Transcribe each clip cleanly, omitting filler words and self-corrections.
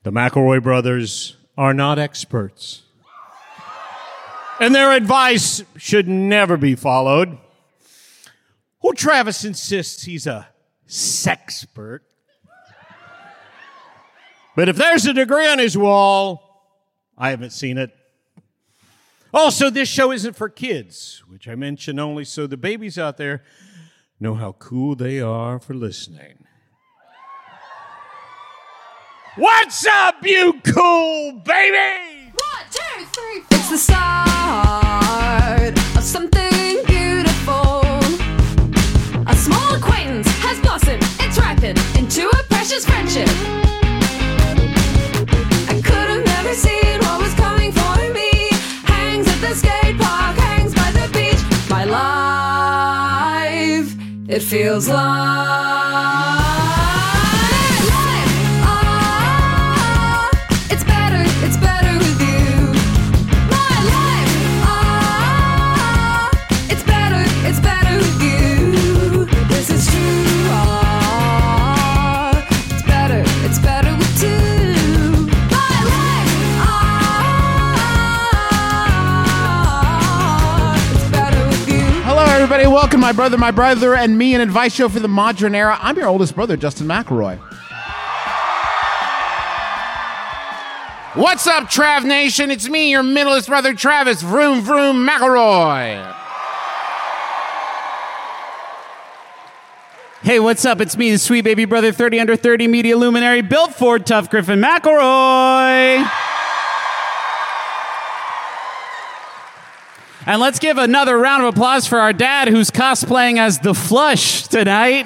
The McElroy brothers are not experts, and their advice should never be followed. Well, Travis insists he's a sexpert. But if there's a degree on his wall, I haven't seen it. Also, this show isn't for kids, which I mention only so the babies out there know how cool they are for listening. What's up, you cool baby? 1, 2, 3. It's the start of something beautiful. A small acquaintance has blossomed, it's ripened into a precious friendship. I could have never seen what was coming for me. Hangs at the skate park, hangs by the beach. My life, it feels like everybody, welcome my brother, and me, an advice show for the modern era. I'm your oldest brother, Justin McElroy. What's up, Trav Nation? It's me, your middleest brother, Travis Vroom Vroom McElroy. Hey, what's up? It's me, the sweet baby brother, 30 under 30 media luminary, built Ford Tough Griffin McElroy. And let's give another round of applause for our dad, who's cosplaying as the Flush tonight.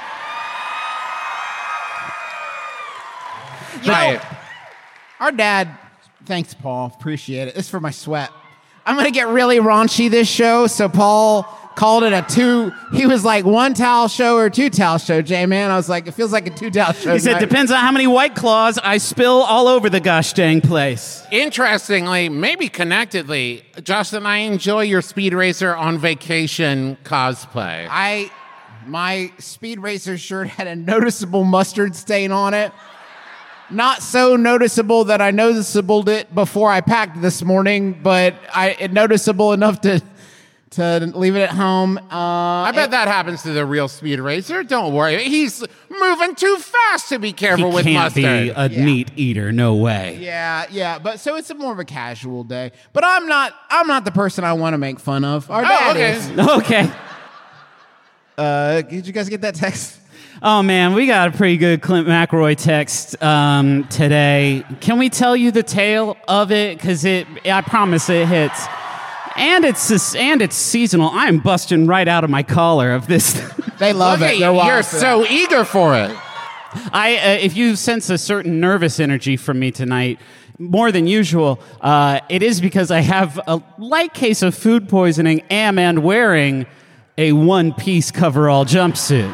Our dad, thanks, Paul. Appreciate it. This is for my sweat. I'm going to get really raunchy this show, so Paul called it a two. He was like, 1 towel show or 2 towel show, J-Man. I was like, it feels like a 2 towel show. He said, depends on how many White Claws I spill all over the gosh dang place. Interestingly, maybe connectedly, Justin, I enjoy your Speed Racer on vacation cosplay. My Speed Racer shirt had a noticeable mustard stain on it. Not so noticeable that I noticeable it before I packed this morning, but it noticeable enough to leave it at home. I bet that happens to the real Speed Racer. Don't worry. He's moving too fast to be careful with mustard. He can't be a meat eater. No way. Yeah. But so it's more of a casual day. But I'm not the person I want to make fun of. Our dad is. Okay. Did you guys get that text? Oh, man, we got a pretty good Clint McElroy text today. Can we tell you the tale of it? Because I promise it hits. And it's seasonal. I'm busting right out of my collar of this. They love it. You're so eager for it. If you sense a certain nervous energy from me tonight, more than usual, it is because I have a light case of food poisoning and wearing a one-piece coverall jumpsuit.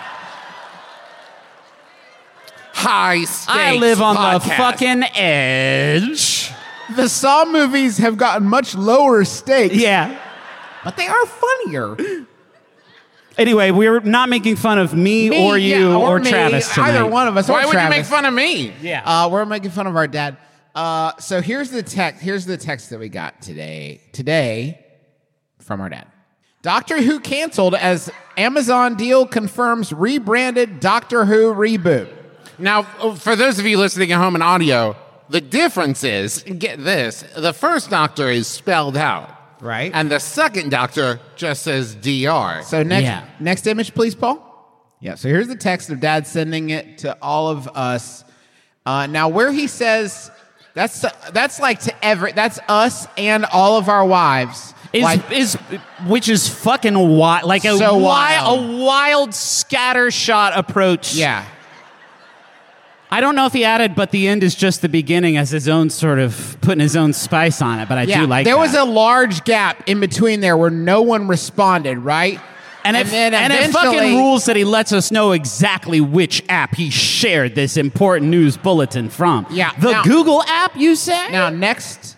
High stakes. I live on podcast. the fucking edge. The Saw movies have gotten much lower stakes. Yeah. But they are funnier. Anyway, we're not making fun of me or you or me, Travis tonight. Either one of us. Why or would Travis. you make fun of me? Yeah. We're making fun of our dad. So here's the text. Here's the text that we got today. Today, from our dad. Doctor Who canceled as Amazon deal confirms rebranded Doctor Who reboot. Now, for those of you listening at home in audio, the difference is, get this, the first Doctor is spelled out. Right. And the second Doctor just says DR. So next image, please, Paul. Yeah, so here's the text of Dad sending it to all of us. Now, where he says, that's like to that's us and all of our wives. Which is fucking wild. Like a wild scattershot approach. Yeah. I don't know if he added, but the end is just the beginning as his own sort of putting his own spice on it. But I do like that. There was a large gap in between there where no one responded, right? And it fucking rules that he lets us know exactly which app he shared this important news bulletin from. Yeah. The Google app, you say? Now, next.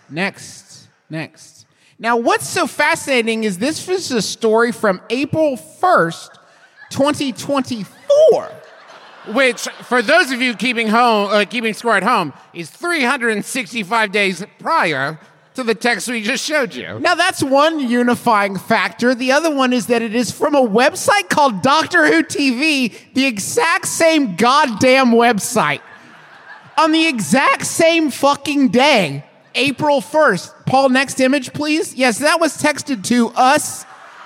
Now, what's so fascinating is this was a story from April 1st, 2024. which, for those of you keeping score at home, is 365 days prior to the text we just showed you. Now, that's one unifying factor. The other one is that it is from a website called Doctor Who TV, the exact same goddamn website. On the exact same fucking day, April 1st. Paul, next image, please. Yes, that was texted to us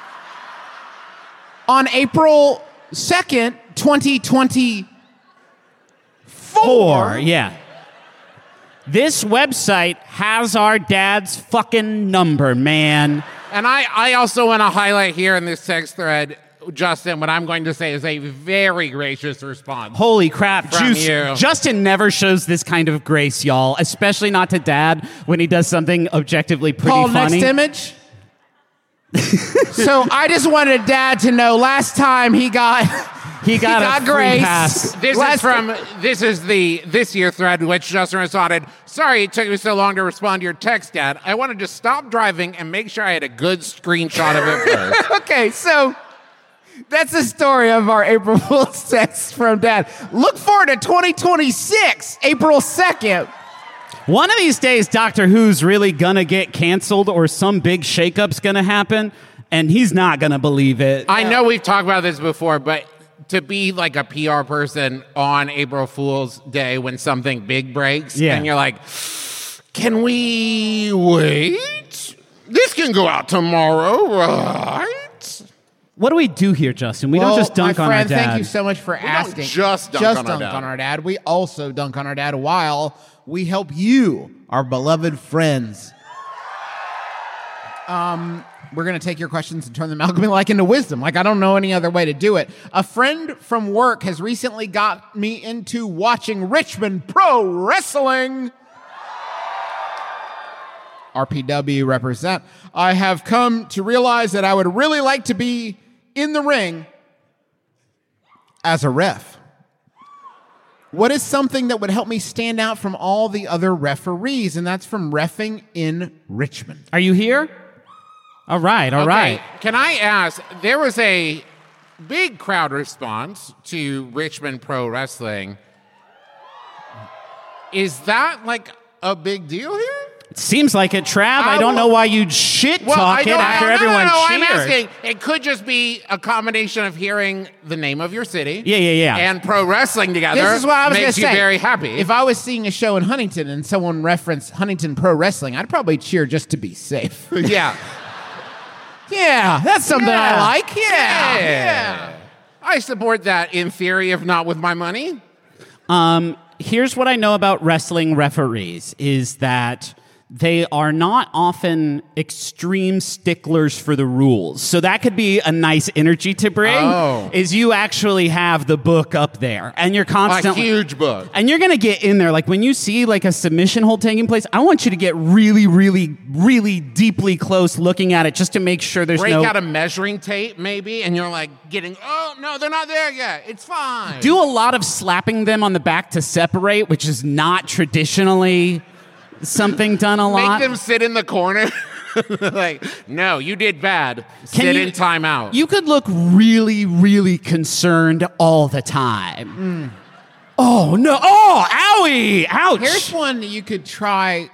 on April 2nd, 2024. Yeah. This website has our dad's fucking number, man. And I also want to highlight here in this text thread, Justin, what I'm going to say is a very gracious response. Holy crap. From you. Justin never shows this kind of grace, y'all, especially not to Dad when he does something objectively pretty Paul, funny. next image. So I just wanted Dad to know last time he got He got a free grace. pass. This is the this year thread in which Justin responded, "Sorry it took me so long to respond to your text, Dad. I wanted to stop driving and make sure I had a good screenshot of it first." Okay, so that's the story of our April Fool's text from Dad. Look forward to 2026, April 2nd. One of these days, Doctor Who's really gonna get canceled or some big shakeup's gonna happen, and he's not gonna believe it. I know we've talked about this before, but to be like a PR person on April Fool's Day when something big breaks, Yeah. and you're like, can we wait? This can go out tomorrow, right? What do we do here, Justin? We don't just dunk my on our friend, dad. Thank you so much for asking. just dunk on our dad. We also dunk on our dad while we help you, our beloved friends. We're going to take your questions and turn them out into wisdom. I don't know any other way to do it. A friend from work has recently got me into watching Richmond Pro Wrestling. RPW represent. I have come to realize that I would really like to be in the ring as a ref. What is something that would help me stand out from all the other referees? And that's from reffing in Richmond. Are you here? All right, all right. Can I ask, there was a big crowd response to Richmond Pro Wrestling. Is that like a big deal here? It seems like it, Trav. I don't know why you'd shit talk it after everyone cheered. I'm asking. It could just be a combination of hearing the name of your city. Yeah. And pro wrestling together. This is what I was going to makes say. you very happy. If I was seeing a show in Huntington and someone referenced Huntington Pro Wrestling, I'd probably cheer just to be safe. Yeah. Yeah, that's something I like. Yeah. I support that in theory, if not with my money. Here's what I know about wrestling referees is that they are not often extreme sticklers for the rules. So that could be a nice energy to bring, is you actually have the book up there. And you're constantly... A huge book. And you're going to get in there. Like, when you see, like, a submission hold taking place, I want you to get really, really, really deeply close looking at it just to make sure there's Break no... out a measuring tape, maybe, and you're like getting, oh, no, they're not there yet. It's fine. Do a lot of slapping them on the back to separate, which is not traditionally... something done a lot. Make them sit in the corner. Like, no, you did bad. Sit in timeout. You could look really, really concerned all the time. Oh, no. Oh, owie. Ouch. Here's one that you could try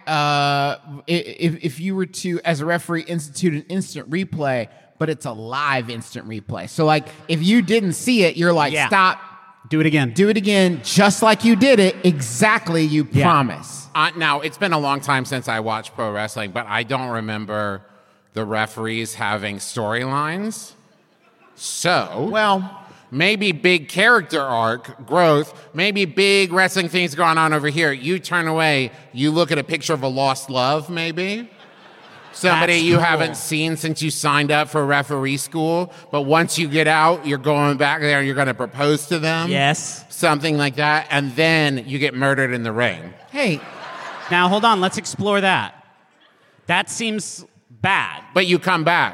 if you were to, as a referee, institute an instant replay, but it's a live instant replay. So, like, if you didn't see it, you're like, stop. Do it again. Do it again, just like you did it. Exactly, you promise. Now, it's been a long time since I watched pro wrestling, but I don't remember the referees having storylines. So, Well, maybe big character arc, growth, maybe big wrestling things going on over here. You turn away, you look at a picture of a lost love, maybe. Somebody That's you cool. haven't seen since you signed up for referee school, but once you get out, you're going back there and you're going to propose to them. Yes. Something like that, and then you get murdered in the ring. hey, Now, hold on. Let's explore that. That seems bad. But you come back.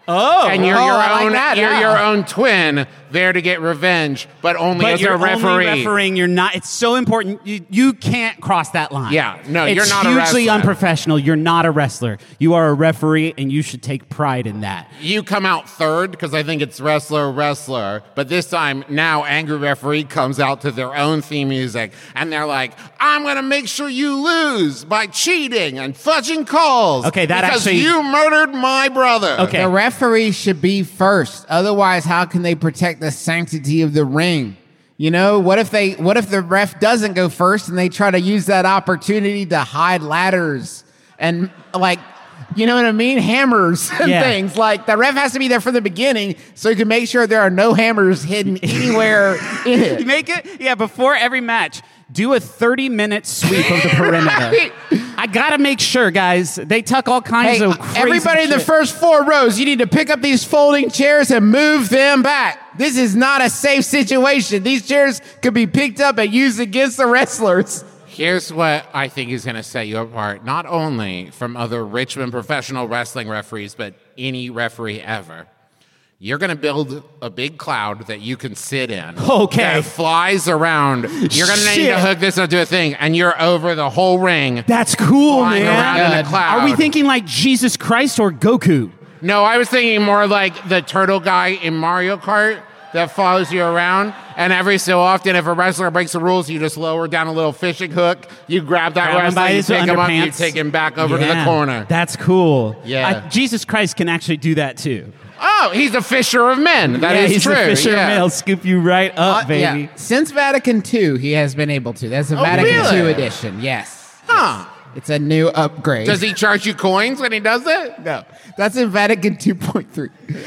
Oh, and you're I like that, you're yeah. your own twin there to get revenge, but only but as you're a referee. only refereeing. You're not. It's so important. You can't cross that line. Yeah, no, it's you're not a hugely wrestler. unprofessional. You're not a wrestler. You are a referee, and you should take pride in that. You come out third because I think it's wrestler, but this time now Angry Referee comes out to their own theme music and they're like, I'm going to make sure you lose by cheating and fudging calls. Okay, that because actually- you murdered my brother. Okay. The referee should be first. Otherwise, how can they protect the sanctity of the ring? You know, what if the ref doesn't go first and they try to use that opportunity to hide ladders and like, you know what I mean? Hammers and Yeah. things. Like the ref has to be there from the beginning so he can make sure there are no hammers hidden anywhere in You it. make it, before every match, do a 30-minute sweep of the perimeter. I gotta make sure, guys. They tuck all kinds Hey, of crazy everybody in the shit. first 4 rows, you need to pick up these folding chairs and move them back. This is not a safe situation. These chairs could be picked up and used against the wrestlers. Here's what I think is going to set you apart, not only from other Richmond professional wrestling referees, but any referee ever. You're going to build a big cloud that you can sit in. Okay. That flies around. You're going to need Shit. to hook this up to a thing, and you're over the whole ring. That's cool, Flying around man. in a cloud. Are we thinking like Jesus Christ or Goku? No, I was thinking more like the turtle guy in Mario Kart that follows you around. And every so often, if a wrestler breaks the rules, you just lower down a little fishing hook. You grab that Grab him by wrestler, you his take him up, you underpants. take him back over to the Yeah, corner. That's cool. Yeah. Jesus Christ can actually do that too. Oh, he's a fisher of men. That is he's true. the fisher yeah. man. He'll scoop you right up, baby. Yeah. Since Vatican II, he has been able to. That's a Vatican really? II edition. Yes. Huh. It's a new upgrade. Does he charge you coins when he does it? No. That's in Vatican 2.3.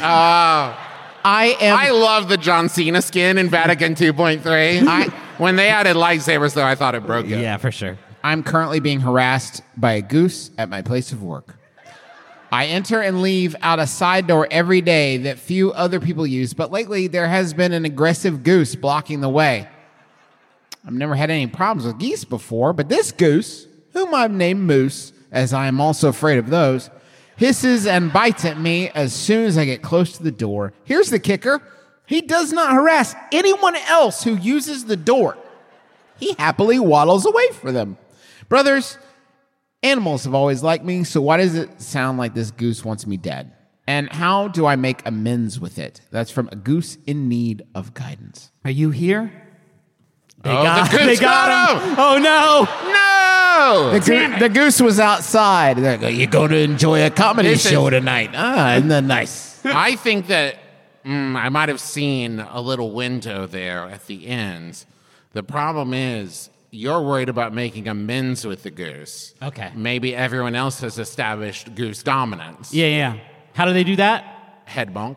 I love the John Cena skin in Vatican 2.3. When they added lightsabers, though, I thought it broke it. Yeah, for sure. I'm currently being harassed by a goose at my place of work. I enter and leave out a side door every day that few other people use, but lately there has been an aggressive goose blocking the way. I've never had any problems with geese before, but this goose, whom I've named Moose, as I am also afraid of those, hisses and bites at me as soon as I get close to the door. Here's the kicker. He does not harass anyone else who uses the door. He happily waddles away from them. Brothers, animals have always liked me, so why does it sound like this goose wants me dead? And how do I make amends with it? That's from a goose in need of guidance. Are you here? They the goose they got him. Oh no! No! The goose was outside. They're like, you're going to enjoy a comedy This is- show tonight. Isn't that nice? I think that I might have seen a little window there at the end. The problem is, you're worried about making amends with the goose. Okay. Maybe everyone else has established goose dominance. Yeah. How do they do that? Head bonk.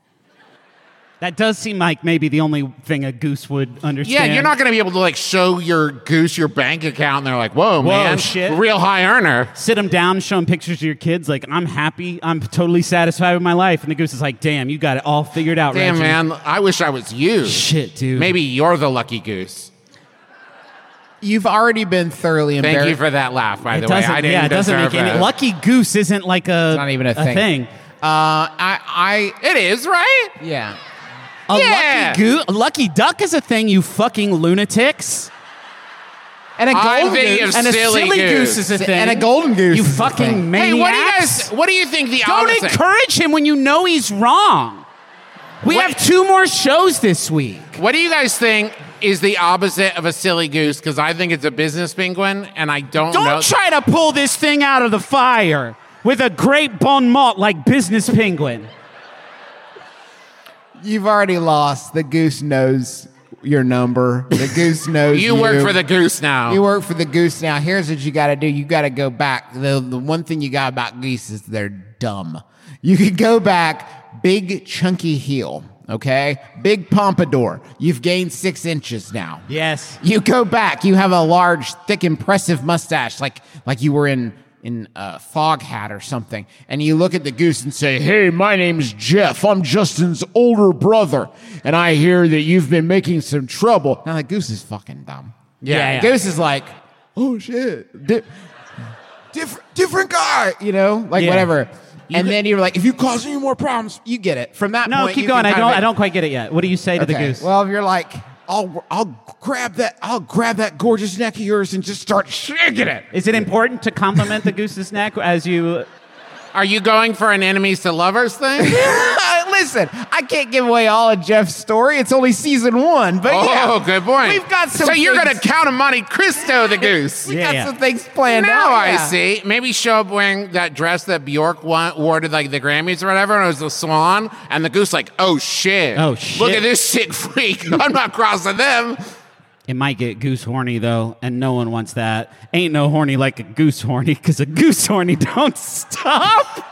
That does seem like maybe the only thing a goose would Yeah, understand. you're not going to be able to like show your goose your bank account, and they're like, "Whoa, man, shit. real high earner." Sit them down, show them pictures of your kids. Like, I'm happy. I'm totally satisfied with my life. And the goose is like, damn, you got it all figured out, Damn, Reggie. man, I wish I was you. Shit, dude. Maybe you're the lucky goose. You've already been thoroughly embarrassed. Thank you for that laugh, by It the way. doesn't, I didn't yeah, it doesn't make deserve any. it. Lucky goose isn't like a. not even a thing. It is, right? Yeah. A Yeah. lucky goose. A lucky duck is a thing, you fucking lunatics. And a I'm golden thinking goose. of And a silly silly goose goose. is a thing. And a golden goose. You is a fucking thing. maniacs. Hey, what do you think the Don't opposite? encourage him when you know he's wrong. We What- have 2 more shows this week. What do you guys think is the opposite of a silly goose? Because I think it's a business penguin, and I don't know. Don't try to pull this thing out of the fire with a great bon mot like Business Penguin. You've already lost. The goose knows your number. The goose knows You work for the goose now. You work for the goose now. Here's what you got to do. You got to go back. The one thing you got about geese is they're dumb. You can go back, big chunky heel, okay? Big pompadour. You've gained 6 inches now. Yes. You go back. You have a large, thick, impressive mustache, like you were in a fog hat or something. And you look at the goose and say, "Hey, my name's Jeff. I'm Justin's older brother, and I hear that you've been making some trouble." Now the goose is fucking dumb. Yeah. The goose is like, "Oh shit, different guy," like Yeah. whatever. And then you're like, if you cause any more problems, you get it. From that No, point, keep you going. can I don't quite get it yet. What do you say to the goose? Well, if you're like, I'll grab that gorgeous neck of yours and just start shaking it. Is it important to compliment the goose's neck as you? Are you going for an enemies to lovers thing? Listen, I can't give away all of Jeff's story. It's only season 1, but Oh, good point. We've got some. So you're things- going to Count of Monte Cristo the goose. We got some things planned Now out. I yeah. see. Maybe show up wearing that dress that Bjork wore to like the Grammys or whatever, and it was the swan, and the goose like, oh shit. Oh, shit. Look at this sick freak. I'm not crossing them. It might get goose horny though, and no one wants that. Ain't no horny like a goose horny, because a goose horny don't stop.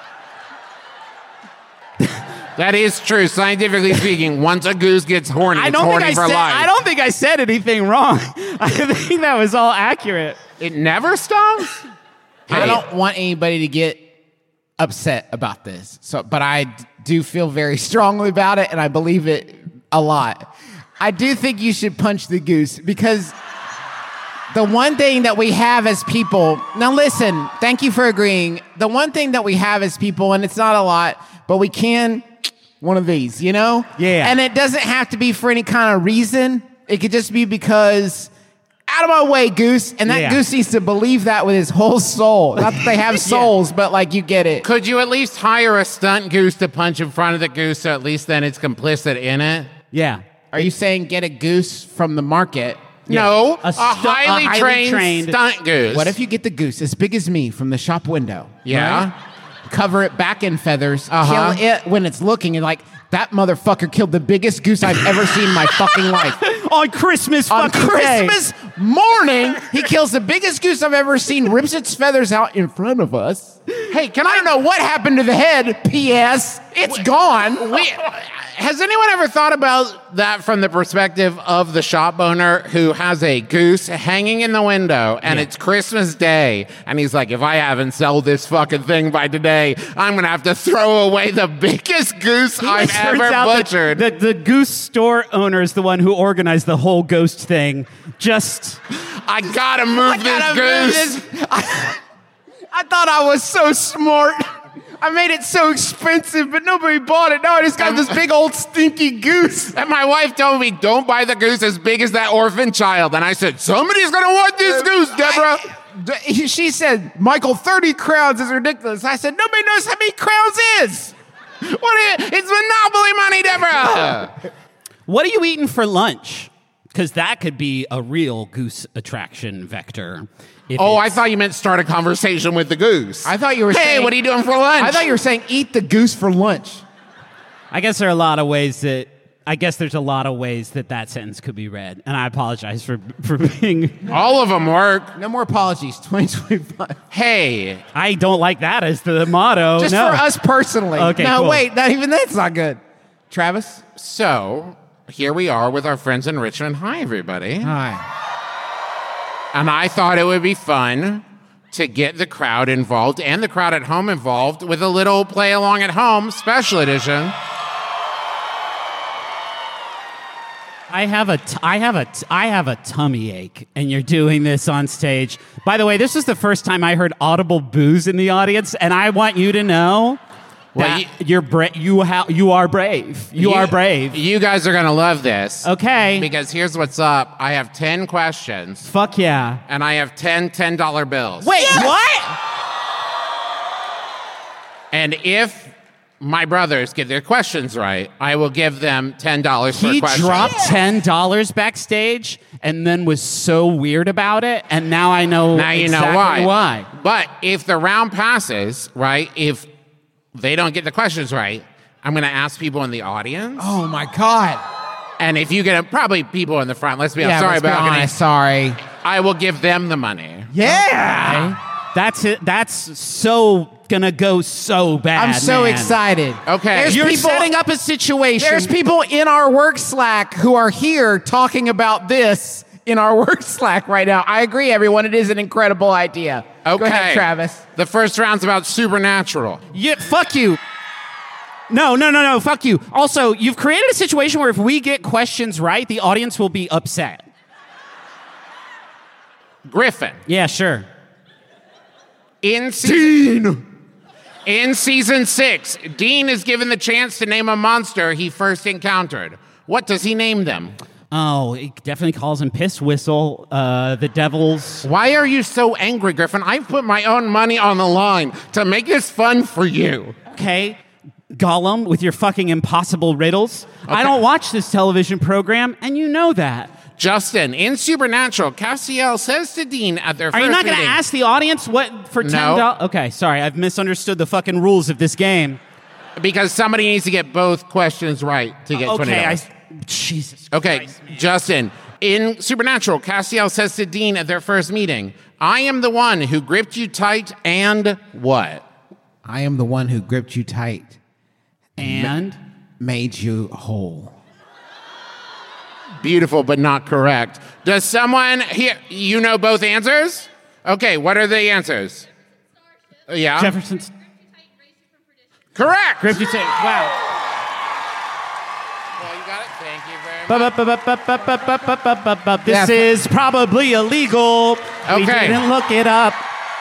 That is true. Scientifically speaking, once a goose gets horny, I it's don't horny think for life. I don't think I said anything wrong. I think that was all accurate. It never stops? I don't want anybody to get upset about this. But I do feel very strongly about it, and I believe it a lot. I do think you should punch the goose because the one thing that we have as people. Now, listen. Thank you for agreeing. The one thing that we have as people, and it's not a lot, but we can. One of these, you know? Yeah. And it doesn't have to be for any kind of reason. It could just be because, out of my way, goose. And that goose needs to believe that with his whole soul. Not that they have souls, but like you get it. Could you at least hire a stunt goose to punch in front of the goose so at least then it's complicit in it? Yeah. Are you saying get a goose from the market? No, A a highly trained stunt goose. What if you get the goose as big as me from the shop window? Yeah. right? Cover it back in feathers, Uh-huh. kill it when it's looking, and like, that motherfucker killed the biggest goose I've ever seen in my fucking life. On Christmas On fucking day. Christmas morning, he kills the biggest goose I've ever seen, rips its feathers out in front of us. Hey, can I don't know what happened to the head, P.S. It's gone. Has anyone ever thought about that from the perspective of the shop owner who has a goose hanging in the window and it's Christmas Day and he's like, if I haven't sold this fucking thing by today, I'm going to have to throw away the biggest goose I've Turns ever out that butchered. the goose store owner is the one who organized the whole ghost thing. Just I got to move this goose. I thought I was so smart. I made it so expensive, but nobody bought it. Now I just got this big old stinky goose. And my wife told me, don't buy the goose as big as that orphan child. And I said, somebody's going to want this goose, Deborah. She said, Michael, 30 crowns is ridiculous. I said, nobody knows how many crowns is. It's Monopoly money, Deborah. what are you eating for lunch? Because that could be a real goose attraction vector. If Oh, I it's- thought you meant start a conversation with the goose. I thought you were Hey, saying, what are you doing for lunch? I thought you were saying eat the goose for lunch. I guess there are a lot of ways that. I guess there's a lot of ways that sentence could be read, and I apologize for being. All of them work. No more apologies, 2025. Hey, I don't like that as the motto. Just no. for us personally. Okay, No, cool. wait, not even that's not good. Travis? so here we are with our friends in Richmond. Hi, everybody. Hi. And I thought it would be fun to get the crowd involved and the crowd at home involved with a little play along at home special edition. I have a tummy ache, and you're doing this on stage. By the way, this is the first time I heard audible boos in the audience, and I want you to know Well, that you are brave. You are brave. You guys are going to love this. Okay. Because here's what's up. I have 10 questions, Fuck yeah. and I have 10 $10 bills. Wait, what? And if my brothers get their questions right, I will give them $10 per He question. dropped $10 backstage and then was so weird about it, and now I know Now you exactly know why. why. But if the round passes, right, if they don't get the questions right, I'm going to ask people in the audience. Oh my God. And if you get probably people in the front, let's be Yeah, sorry let's be about honest, sorry. I will give them the money. Yeah. That's it. That's so gonna go so bad. I'm so man. excited. Okay. There's You're people, setting up a situation. There's people in our work Slack who are here talking about this in our work Slack right now. I agree, everyone. It is an incredible idea. Okay. Go ahead, Travis. The first round's about supernatural. Yeah, fuck you. No, fuck you. Also, you've created a situation where if we get questions right, the audience will be upset. Griffin. Yeah, sure. In season, In season 6, Dean is given the chance to name a monster he first encountered. What does he name them? Oh, he definitely calls him Piss Whistle, the Devils. Why are you so angry, Griffin? I've put my own money on the line to make this fun for you. Okay, Gollum with your fucking impossible riddles. I don't watch this television program, and you know that. Justin, in Supernatural, Castiel says to Dean at their Are first you not going to meeting- ask the audience what for $10? No. Okay, sorry, I've misunderstood the fucking rules of this game. Because somebody needs to get both questions right to get $20. Okay, Jesus Okay, Christ, man. Justin, in Supernatural, Castiel says to Dean at their first meeting, I am the one who gripped you tight and what? I am the one who gripped you tight, And made you whole. Beautiful, but not correct. Does someone here, you know both answers? Okay, what are the answers? Yeah? Jefferson's Correct! gripped you tight. Wow. Well, you got it. Thank you very much. This is probably illegal. We Okay. didn't look it up.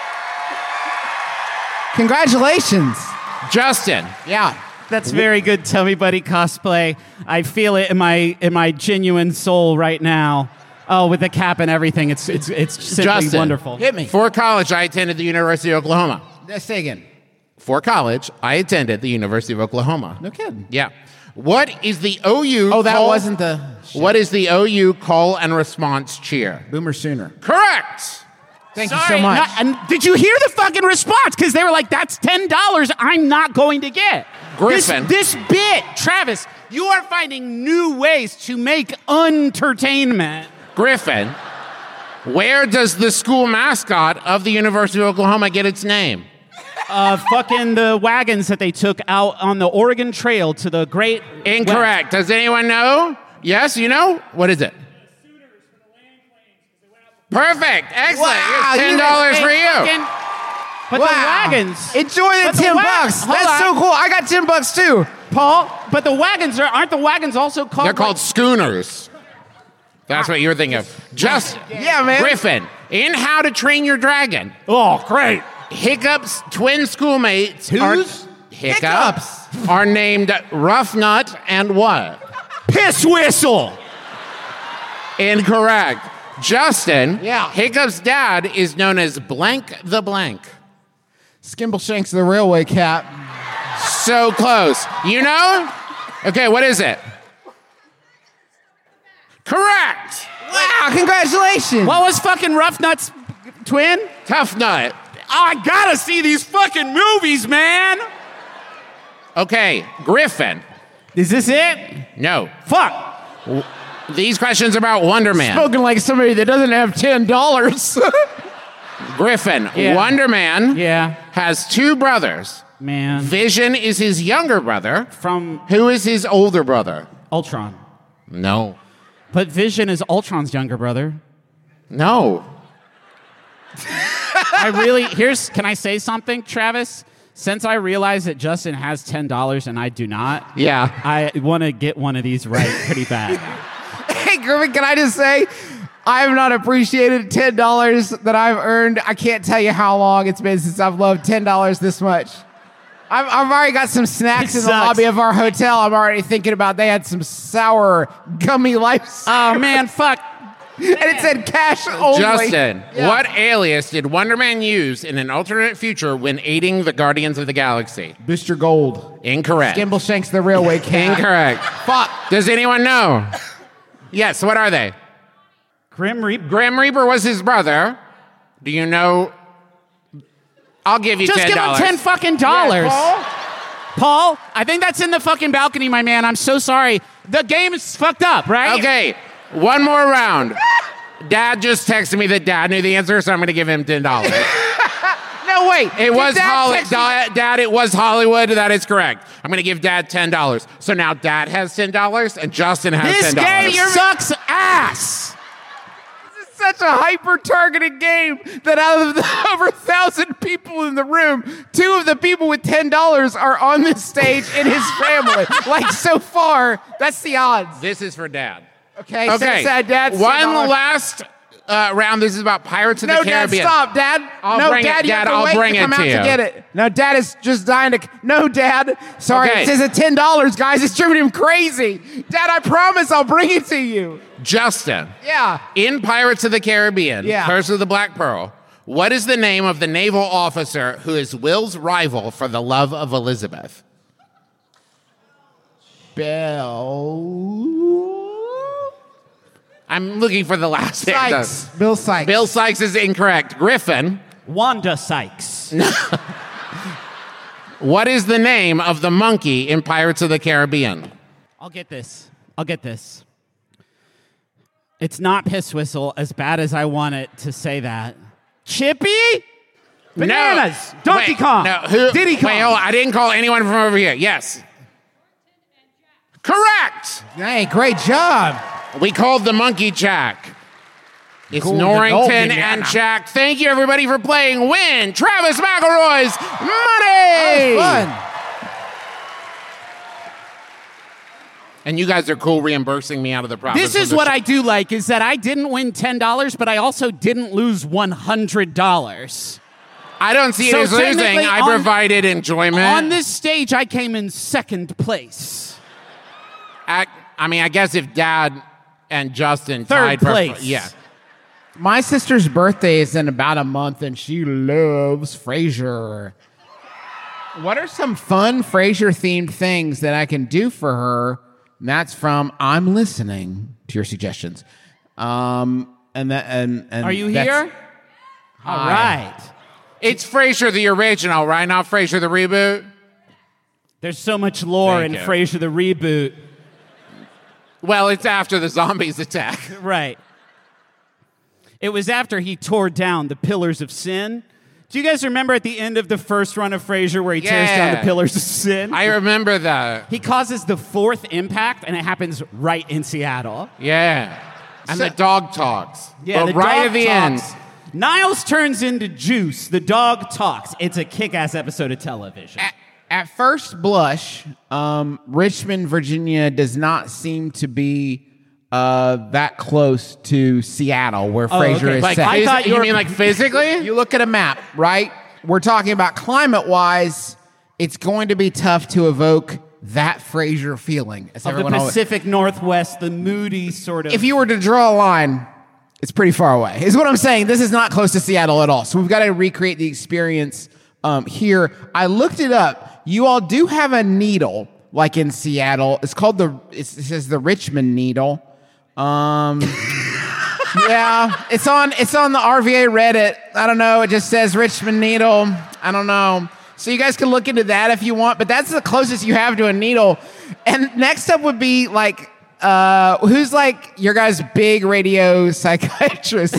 Congratulations. Justin, Yeah. That's very good, Tummy Buddy cosplay. I feel it in my genuine soul right now. Oh, with the cap and everything, it's simply Justin. wonderful. Hit me. for college, I attended the University of Oklahoma. Let's say again. For college, I attended the University of Oklahoma. No kidding. Yeah. What is the OU Oh, that call- wasn't the What is the OU call and response cheer? Boomer Sooner. Correct! Thank you Sorry, so much. and did you hear the fucking response? Because they were like, "That's $10. I'm not going to get." Griffin. This bit, Travis, you are finding new ways to make entertainment. Griffin, where does the school mascot of the University of Oklahoma get its name? Fucking the wagons that they took out on the Oregon Trail to the Great. Incorrect. Does anyone know? Yes, you know? What is it? Perfect. Excellent. Wow, Here's $10 for you. Fucking- But the wagons. Enjoy the But the 10 wa- bucks. hold That's so on. cool. I got 10 bucks too. Paul, but the wagons aren't the wagons also called? They're called schooners. That's what you're thinking of. Just Yeah, man. Griffin, in How to Train Your Dragon, Oh, great. Hiccup's twin schoolmates Whose? Hiccups are named Rough Nut and what? Piss Whistle. Incorrect. Justin, Yeah. Hiccup's dad is known as Blank the Blank. Skimbleshanks the railway cap. So close. You know? Okay, what is it? Correct. Wow, congratulations. What was fucking Rough Nuts twin? Tough Nut. Oh, I gotta see these fucking movies, man. Okay, Griffin. Is this it? No. Fuck. These questions are about Wonder Man. Spoken like somebody that doesn't have $10. Griffin, Yeah. Wonder Man Yeah, has two brothers. man. Vision is his younger brother. From Who is his older brother? Ultron. No. But Vision is Ultron's younger brother. No. Can I say something, Travis? Since I realized that Justin has $10 and I do not, Yeah. I want to get one of these right pretty bad. Hey, Griffin, can I just say, I have not appreciated $10 that I've earned. I can't tell you how long it's been since I've loved $10 this much. I've already got some snacks It in the sucks. lobby of our hotel. I'm already thinking about they had some sour gummy life. Oh, man, fuck. And it said cash only. Justin, Yeah. what alias did Wonder Man use in an alternate future when aiding the Guardians of the Galaxy? Booster Gold. Incorrect. Skimbleshanks the railway cap. Incorrect. Fuck. Does anyone know? Yes, what are they? Grim Reaper. Grim Reaper was his brother. Do you know? I'll give you Just $10. give him 10 fucking dollars. Paul, I think that's in the fucking balcony, my man. I'm so sorry. The game is fucked up, right? Okay, one more round. Dad just texted me that Dad knew the answer, so I'm going to give him $10. No, wait. It was Dad text you- Dad, it was Hollywood. That is correct. I'm going to give Dad $10. So now Dad has $10 and Justin has This $10. game sucks ass. Such a hyper-targeted game that out of the over 1,000 people in the room, 2 of the people with $10 are on this stage in his family. Like, so far, that's the odds. This is for Dad. Okay, Okay, Dad's one $10. last round. This is about Pirates of the No, Dad, Caribbean. stop, Dad. I'll no, bring it, Dad, you have Dad, to I'll wait bring to it come to out you. to get it. No, Dad is just dying to. No, Dad. Sorry, Okay. it says at $10, guys. It's driving him crazy. Dad, I promise I'll bring it to you. Justin. Yeah. In Pirates of the Caribbean, Yeah. Curse of the Black Pearl, what is the name of the naval officer who is Will's rival for the love of Elizabeth? Bill I'm looking for the last name. Sykes. Bill Sykes. Bill Sykes is incorrect. Griffin, Wanda Sykes. what is the name of the monkey in Pirates of the Caribbean? I'll get this. It's not Piss Whistle, as bad as I want it to say that. Chippy? Bananas. No. Donkey Wait, Kong. No, who, Diddy Kong. Wait, hold on. I didn't call anyone from over here. Yes. Correct. Hey, great job. We called the monkey Jack. It's Cool, the Norrington Golden and Yana. Jack. Thank you, everybody, for playing. Win Travis McElroy's money. Fun. And you guys are cool reimbursing me out of the profits. This is what I do like, is that I didn't win $10, but I also didn't lose $100. I don't see it So as losing. technically I on- provided enjoyment. On this stage, I came in second place. I guess if Dad and Justin Third tied for place. yeah. My sister's birthday is in about a month, and she loves Frasier. What are some fun Frasier-themed things that I can do for her? And that's from I'm listening to your suggestions. And Are you that's- here? All right. It's Frasier the original, right? Not Frasier the reboot. There's so much lore Thank in you. Frasier the reboot. Well, it's after the zombies attack. Right. It was after he tore down the Pillars of Sin. Do you guys remember at the end of the first run of Frasier where he tears down the Yeah. Pillars of Sin? I remember that. He causes the fourth impact, and it happens right in Seattle. Yeah. And the dog talks. Yeah, but the right dog at the talks. end. Niles turns into Juice. The dog talks. It's a kick-ass episode of television. At first blush, Richmond, Virginia does not seem to be that close to Seattle, where Frasier okay. is Like, set. I thought you you were- mean like physically? You look at a map, right? We're talking about climate-wise. It's going to be tough to evoke that Frasier feeling. As Of the everyone always- Pacific Northwest, the moody sort of... if you were to draw a line, it's pretty far away. Is what I'm saying. This is not close to Seattle at all. So we've got to recreate the experience here. I looked it up. You all do have a needle, like in Seattle. It's called it says the Richmond Needle. Yeah, it's on the RVA Reddit. I don't know. It just says Richmond Needle. I don't know. So you guys can look into that if you want, but that's the closest you have to a needle. And next up would be like, who's like your guys' big radio psychiatrist?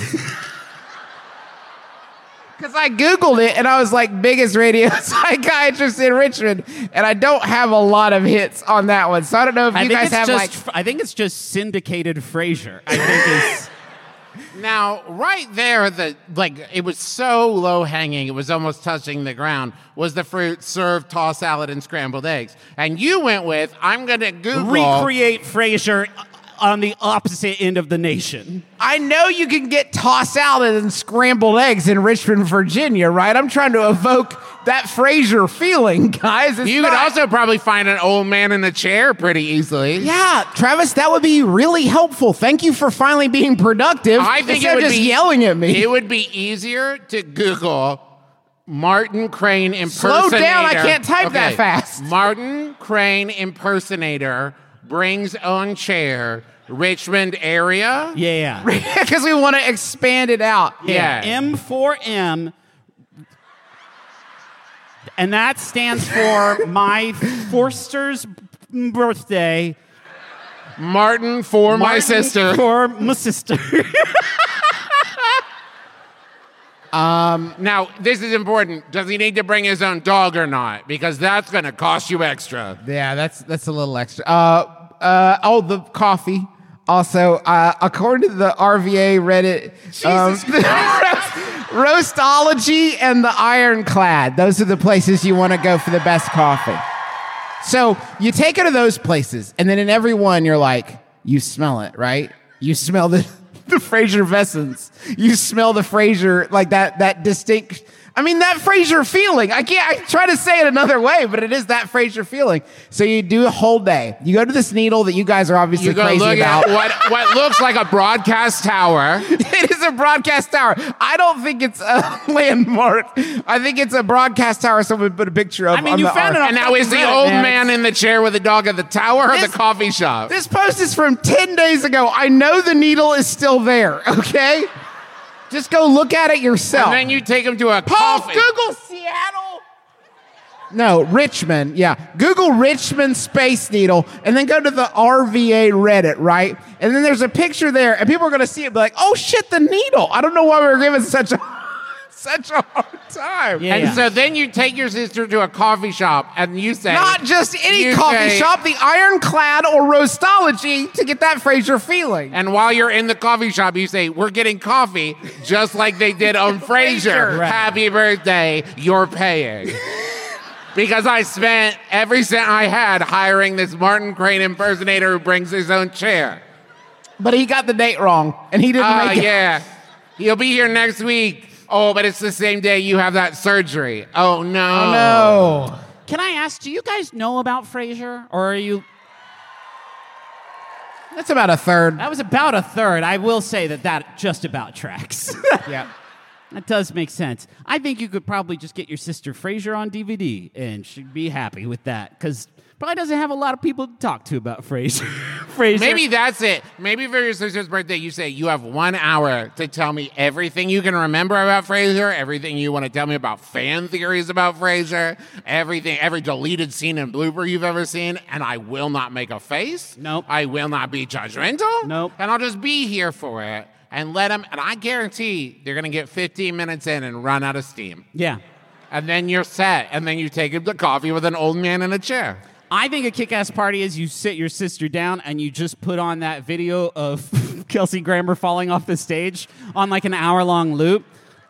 Because I Googled it and I was like, biggest radio psychiatrist in Richmond, and I don't have a lot of hits on that one. So I don't know if you guys have I think it's just syndicated Frasier. I think it's... Now, right there, it was so low hanging, it was almost touching the ground, was the fruit served tossed salad and scrambled eggs. And you went with, I'm going to Google. recreate Frasier on the opposite end of the nation. I know you can get tossed salad and scrambled eggs in Richmond, Virginia, right? I'm trying to evoke that Frasier feeling, guys. It's You could not- also probably find an old man in a chair pretty easily. Yeah, Travis, that would be really helpful. Thank you for finally being productive. I think instead it would of just be yelling at me. It would be easier to Google Martin Crane impersonator. Slow down, I can't type that fast. Martin Crane impersonator brings on chair, Richmond area. Yeah. Because we want to expand it out. Yeah. M4M. And that stands for my Forster's birthday. Martin for my Martin sister. For my sister. Now, this is important. Does he need to bring his own dog or not? Because that's going to cost you extra. Yeah, that's a little extra. The coffee. Also, according to the RVA Reddit, Roastology and the Ironclad. Those are the places you want to go for the best coffee. So you take her to those places, and then in every one, you're like, you smell it, right? You smell the the Frasier-vescence. You smell the Frasier, like that distinct. I mean, that Frasier feeling. I try to say it another way, but it is that Frasier feeling. So you do a whole day. You go to this needle that you guys are obviously You go crazy look about. at what looks like a broadcast tower. It is a broadcast tower. I don't think it's a landmark. I think it's a broadcast tower someone put a picture of. I mean, on you the found arc. it on And now is the Reddit, old man. man in the chair with the dog at the tower or This- the coffee shop? This post is from 10 days ago. I know the needle is still there, okay? Just go look at it yourself. And then you take him to a Paul, coffee. Google Seattle. No, Richmond. Yeah. Google Richmond Space Needle and then go to the RVA Reddit, right? And then there's a picture there and people are going to see it and be like, oh shit, the needle. I don't know why we were given such a hard time. Yeah, And yeah. so then you take your sister to a coffee shop and you say, Not just any you coffee say- shop, the Ironclad or Roastology to get that Frasier feeling. And while you're in the coffee shop, you say, we're getting coffee just like they did on Frasier. Right. Happy birthday, you're paying. Because I spent every cent I had hiring this Martin Crane impersonator who brings his own chair. But he got the date wrong and he didn't make it. Yeah. He'll be here next week. Oh, but it's the same day you have that surgery. Oh, no. No. Can I ask, do you guys know about Frasier? Or are you... That's about a third. That was about a third. I will say that just about tracks. Yeah. That does make sense. I think you could probably just get your sister Frasier on DVD, and she'd be happy with that, because probably doesn't have a lot of people to talk to about Frasier. Frasier. Maybe that's it. Maybe for your sister's birthday, you say, you have 1 hour to tell me everything you can remember about Frasier, everything you want to tell me about fan theories about Frasier, everything, every deleted scene and blooper you've ever seen, and I will not make a face. Nope. I will not be judgmental. Nope. And I'll just be here for it and let them, and I guarantee they're going to get 15 minutes in and run out of steam. Yeah. And then you're set, and then you take him to coffee with an old man in a chair. I think a kick-ass party is you sit your sister down and you just put on that video of Kelsey Grammer falling off the stage on like an hour-long loop.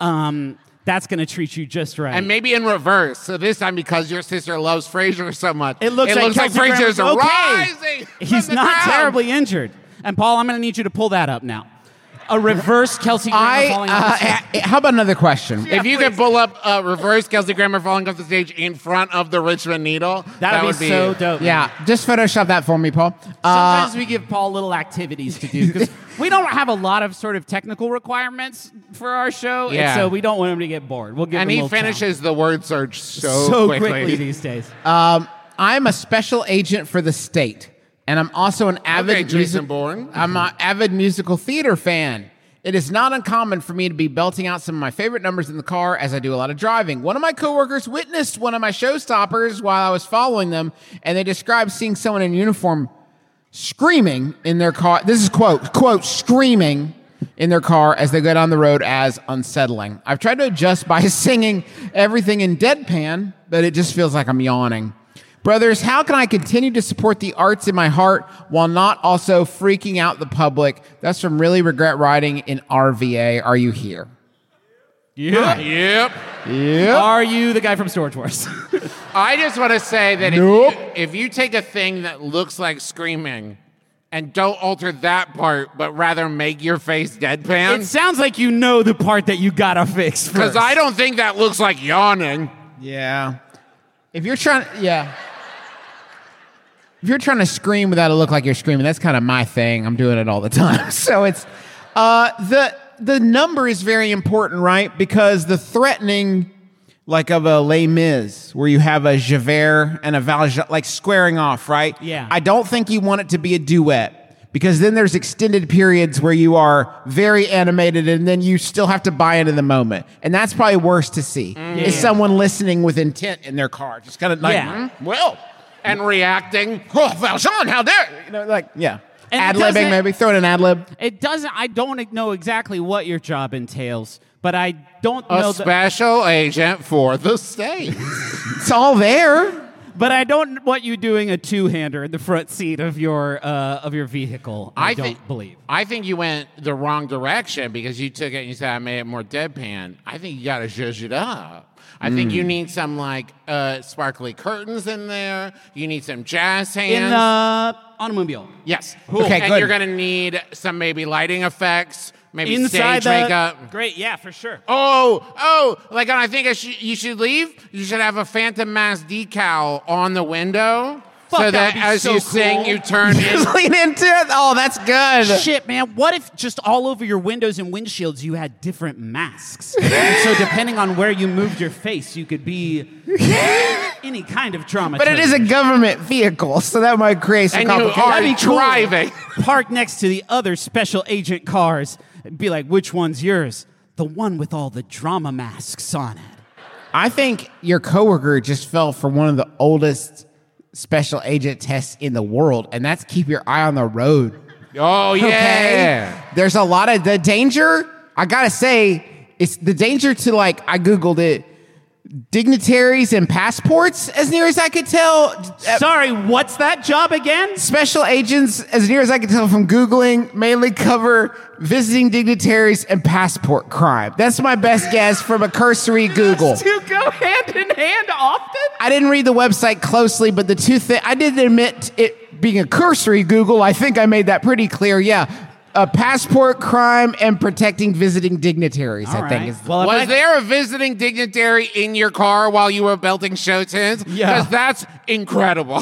That's going to treat you just right. And maybe in reverse. So this time, because your sister loves Frasier so much, it looks like Kelsey Frasier's Grammer's okay. rising. He's from the not ground. terribly injured. And Paul, I'm going to need you to pull that up now. A reverse Kelsey Grammer falling off the stage. How about another question? If you could pull up reverse Kelsey Grammer falling off the stage in front of the Richmond Needle, That would be so dope. Yeah, just Photoshop that for me, Paul. Sometimes we give Paul little activities to do because we don't have a lot of sort of technical requirements for our show, Yeah. and so we don't want him to get bored. We'll give and him a he little finishes the word search challenge. so quickly these days. I'm a special agent for the state, and I'm also an avid Okay, Jason Bourne. I'm an avid musical theater fan. It is not uncommon for me to be belting out some of my favorite numbers in the car as I do a lot of driving. One of my coworkers witnessed one of my showstoppers while I was following them, and they described seeing someone in uniform screaming in their car. This is quote, screaming in their car as they go down the road as unsettling. I've tried to adjust by singing everything in deadpan, but it just feels like I'm yawning. Brothers, how can I continue to support the arts in my heart while not also freaking out the public? That's from Really Regret Riding in RVA. Are you here? Yeah. Yep. Are you the guy from Storage Wars? I just want to say that if you take a thing that looks like screaming and don't alter that part, but rather make your face deadpan, It sounds like you know the part that you gotta fix first. because I don't think that looks like yawning. Yeah. If you're trying to scream without it look like you're screaming, that's kind of my thing. I'm doing it all the time. So it's the number is very important, right? Because the threatening, like of a Les Mis, where you have a Javert and a Valjean, like squaring off, right? Yeah. I don't think you want it to be a duet, because then there's extended periods where you are very animated and then you still have to buy into the moment. And that's probably worse to see. Is someone listening with intent in their car. Just kind of like, Yeah. well, And reacting. oh, Valjean, how dare you? You know, like, yeah. And it Ad-libbing, doesn't- maybe. Throw in an ad-lib. It doesn't. I don't know exactly what your job entails, but I don't A know. special agent for the state. It's all there. But I don't want you doing a two-hander in the front seat of your vehicle. I don't believe. I think you went the wrong direction because you took it and you said I made it more deadpan. I think you got to zhuzh it up. I think you need some sparkly curtains in there. You need some jazz hands in the automobile. Yes. Cool. Okay, and good. you're gonna need some maybe lighting effects, maybe Inside stage the makeup. Great, yeah, for sure. Like I think you should leave. You should have a Phantom Mask decal on the window. Fuck, so that that would be as so you sing, cool. you turn in. Lean into it. Oh, that's good. Shit, man. What if just all over your windows and windshields you had different masks? And so depending on where you moved your face, you could be any kind of drama. But it is a government vehicle, so that might create some And you complications. are That'd be cool. driving. Park next to the other special agent cars. And be like, which one's yours? The one with all the drama masks on it. I think your coworker just fell for one of the oldest special agent tests in the world, and that's keep your eye on the road. Oh yeah. Okay? There's a lot of the danger. I gotta say, it's the danger to I Googled it. Dignitaries and passports, as near as I could tell. Sorry, what's that job again? Special agents, as near as I can tell from Googling, mainly cover visiting dignitaries and passport crime. That's my best guess from a cursory Google. Those two go hand in hand often? I didn't read the website closely, but the two things, I did admit it being a cursory Google. I think I made that pretty clear. Yeah. Passport crime and protecting visiting dignitaries, All I think. right. Is Well, if Was I- there a visiting dignitary in your car while you were belting show tunes? Yeah. Because that's incredible.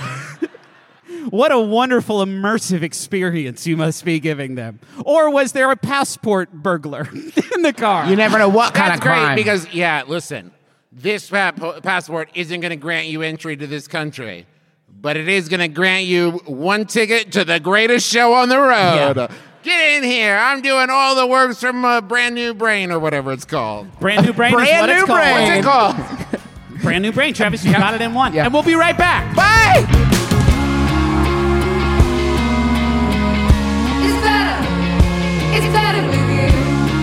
What a wonderful immersive experience you must be giving them. Or was there a passport burglar in the car? you never know what kind That's of crime. great because, listen, this passport isn't going to grant you entry to this country, but it is going to grant you one ticket to the greatest show on the road. Yeah. Get in here. I'm doing all the works from Brand New Brain or whatever it's called. Brand New Brain is Brand what it's New called. Brain. What's it called? Brand New Brain. Travis, you got it in one. Yeah. And we'll be right back. Bye! It's better with you.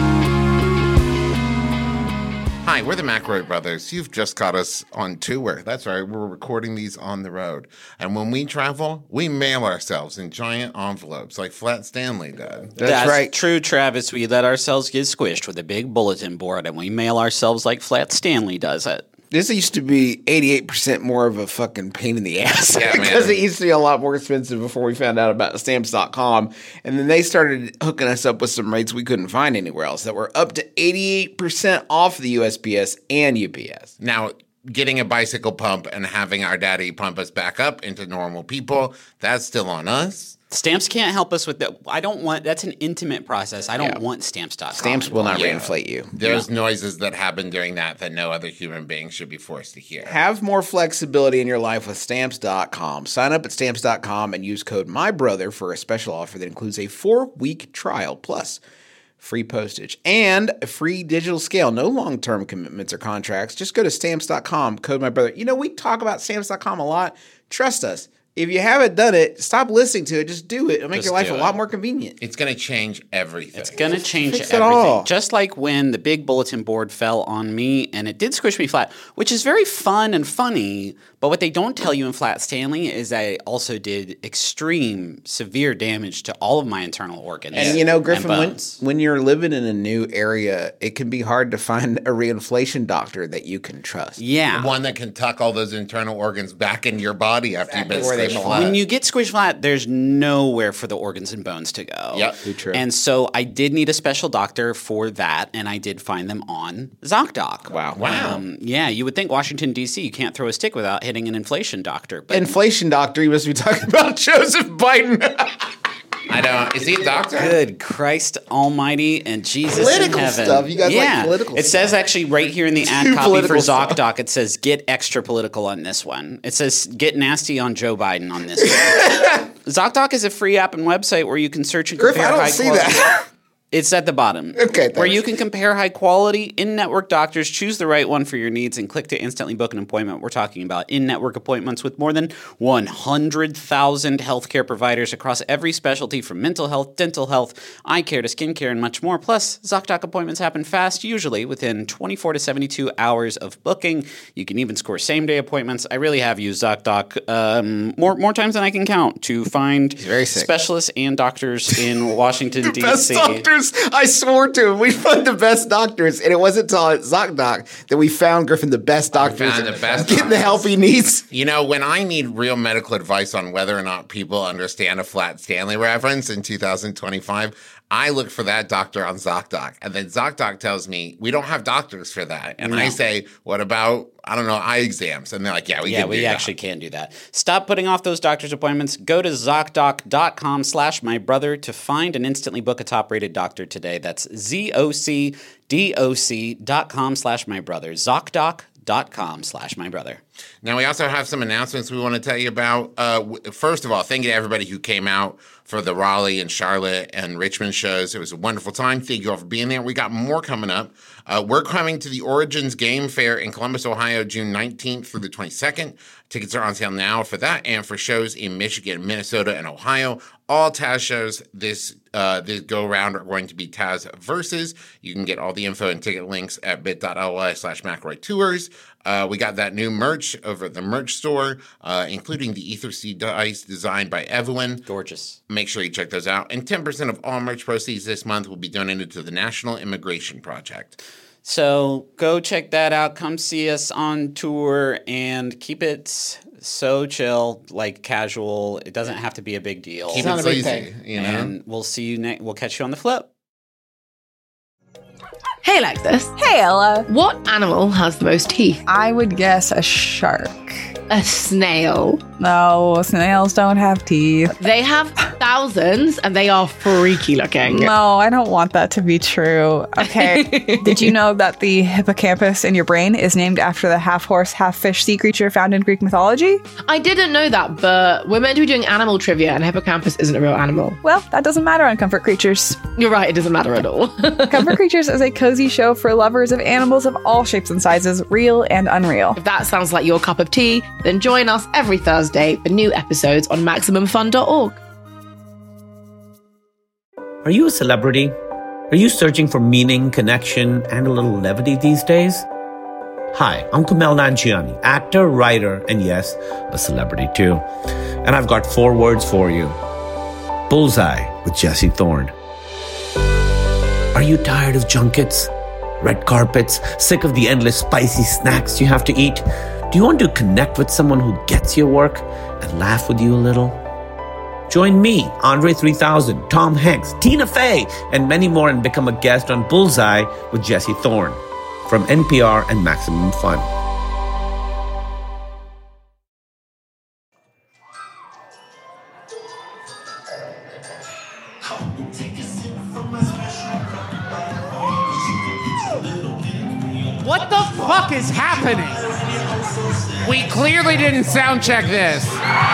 Hi, we're the McRoy Brothers. You've just caught us on tour. That's right, we're recording these on the road. And when we travel, we mail ourselves in giant envelopes like Flat Stanley did. That's right. true, Travis. We let ourselves get squished with a big bulletin board, and we mail ourselves like Flat Stanley does it. This used to be 88% more of a fucking pain in the ass Yeah, because man. it used to be a lot more expensive before we found out about Stamps.com. And then they started hooking us up with some rates we couldn't find anywhere else that were up to 88% off the USPS and UPS. Now, getting a bicycle pump and having our daddy pump us back up into normal people, that's still on us. Stamps can't help us with that. That's an intimate process. I don't want Stamps.com. Stamps will not Yeah. reinflate you. There's noises that happen during that no other human being should be forced to hear. Have more flexibility in your life with Stamps.com. Sign up at Stamps.com and use code MYBROTHER for a special offer that includes a 4-week trial plus free postage and a free digital scale. No long-term commitments or contracts. Just go to Stamps.com, code MYBROTHER. You know, we talk about Stamps.com a lot. Trust us. If you haven't done it, stop listening to it. Just do it. It'll make Just your life do a it. lot more convenient. It's going to change everything. It's going to change fix it everything. all. Just like when the big bulletin board fell on me and it did squish me flat, which is very fun and funny. But what they don't tell you in Flat Stanley is I also did extreme, severe damage to all of my internal organs. And you know, Griffin, and when, bones. when you're living in a new area, it can be hard to find a reinflation doctor that you can trust. Yeah. One that can tuck all those internal organs back into your body after you've been Exactly where they squished belong. flat. When you get squished flat, there's nowhere for the organs and bones to go. Yep. Too true. And so I did need a special doctor for that, and I did find them on ZocDoc. Wow. Yeah, you would think Washington, D.C., you can't throw a stick without hitting an inflation doctor. But Inflation doctor, you must be talking about Joseph Biden. I don't. Is he a doctor? good Christ Almighty and Jesus Political in heaven. stuff. You guys like political It says stuff. actually right here in the ad Too copy for political stuff. ZocDoc, it says get extra political on this one. It says get nasty on Joe Biden on this one. ZocDoc is a free app and website where you can search and Griff, compare I don't high see quality. that. It's at the bottom. Okay, Where thanks. you can compare high quality in-network doctors, choose the right one for your needs, and click to instantly book an appointment. We're talking about in-network appointments with more than 100,000 healthcare providers across every specialty from mental health, dental health, eye care to skincare, and much more. Plus, ZocDoc appointments happen fast, usually within 24 to 72 hours of booking. You can even score same-day appointments. I really have used ZocDoc more times than I can count to find very sick. specialists and doctors in Washington, D.C. Best doctors. I swore to him. We found the best doctors, and it wasn't until ZocDoc that we found Griffin the best doctors. found the best Getting the help he needs. You know, when I need real medical advice on whether or not people understand a Flat Stanley reference in 2025, I look for that doctor on ZocDoc. And then ZocDoc tells me, we don't have doctors for that. And I say, what about, I don't know, eye exams? And they're like, yeah, we can do that. actually can do that. Stop putting off those doctor's appointments. Go to ZocDoc.com/mybrother to find and instantly book a top-rated doctor today. That's ZocDoc.com/mybrother. ZocDoc.com/mybrother. Now, we also have some announcements we want to tell you about. First of all, thank you to everybody who came out for the Raleigh and Charlotte and Richmond shows. It was a wonderful time. Thank you all for being there. We got more coming up. We're coming to the Origins Game Fair in Columbus, Ohio, June 19th through the 22nd. Tickets are on sale now for that and for shows in Michigan, Minnesota, and Ohio. All Taz shows this go-around are going to be Taz Versus. You can get all the info and ticket links at bit.ly/McElroy Tours. We got that new merch over at the merch store, including the Ether Sea dice designed by Evelyn. Gorgeous. Make sure you check those out. And 10% of all merch proceeds this month will be donated to the National Immigration Project. So go check that out. Come see us on tour and keep it so chill, like casual. It doesn't have to be a big deal. Keep it easy, you know? And we'll see you next. We'll catch you on the flip. Hey, Alexis. Hey, Ella. What animal has the most teeth? I would guess a shark. A snail. No, snails don't have teeth. They have thousands and they are freaky looking. No, I don't want that to be true. Okay. Did you know that the hippocampus in your brain is named after the half-horse, half-fish sea creature found in Greek mythology? I didn't know that, but we're meant to be doing animal trivia and hippocampus isn't a real animal. Well, that doesn't matter on Comfort Creatures. You're right, it doesn't matter at all. Comfort Creatures is a cozy show for lovers of animals of all shapes and sizes, real and unreal. If that sounds like your cup of tea, then join us every Thursday for new episodes on MaximumFun.org. Are you a celebrity? Are you searching for meaning, connection, and a little levity these days? Hi, I'm Kumail Nanjiani, actor, writer, and yes, a celebrity too. And I've got 4 words for you. Bullseye with Jesse Thorne. Are you tired of junkets, red carpets, sick of the endless spicy snacks you have to eat? Do you want to connect with someone who gets your work and laugh with you a little? Join me, Andre 3000, Tom Hanks, Tina Fey, and many more and become a guest on Bullseye with Jesse Thorne from NPR and Maximum Fun. What the fuck is happening? We clearly didn't sound check this.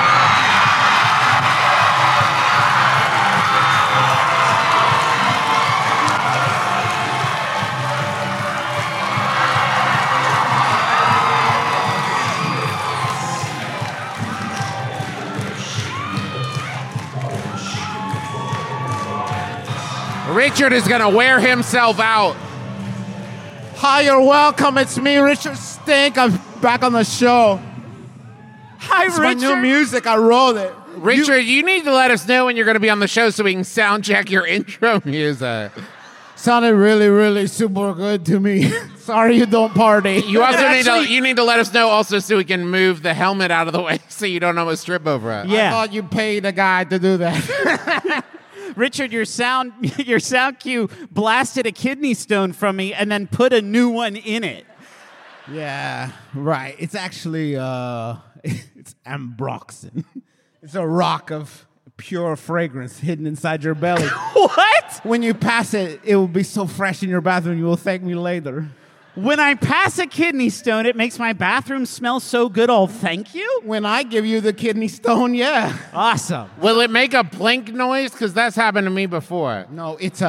Richard is going to wear himself out. Hi, you're welcome. It's me, Richard Stink. I'm back on the show. Hi, It's Richard. my new music. I wrote it. Richard, you need to let us know when you're going to be on the show so we can sound check your intro music. Sounded really, really super good to me. Sorry you don't party. You also need to let us know also so we can move the helmet out of the way so you don't almost trip over it. I thought you paid a guy to do that. Richard, your sound cue blasted a kidney stone from me and then put a new one in it. Yeah, right. It's actually, it's ambroxan. It's a rock of pure fragrance hidden inside your belly. What? When you pass it, it will be so fresh in your bathroom, you will thank me later. When I pass a kidney stone, it makes my bathroom smell so good, I'll thank you? When I give you the kidney stone, yeah. Awesome. Will it make a blink noise? Because that's happened to me before. No, it's a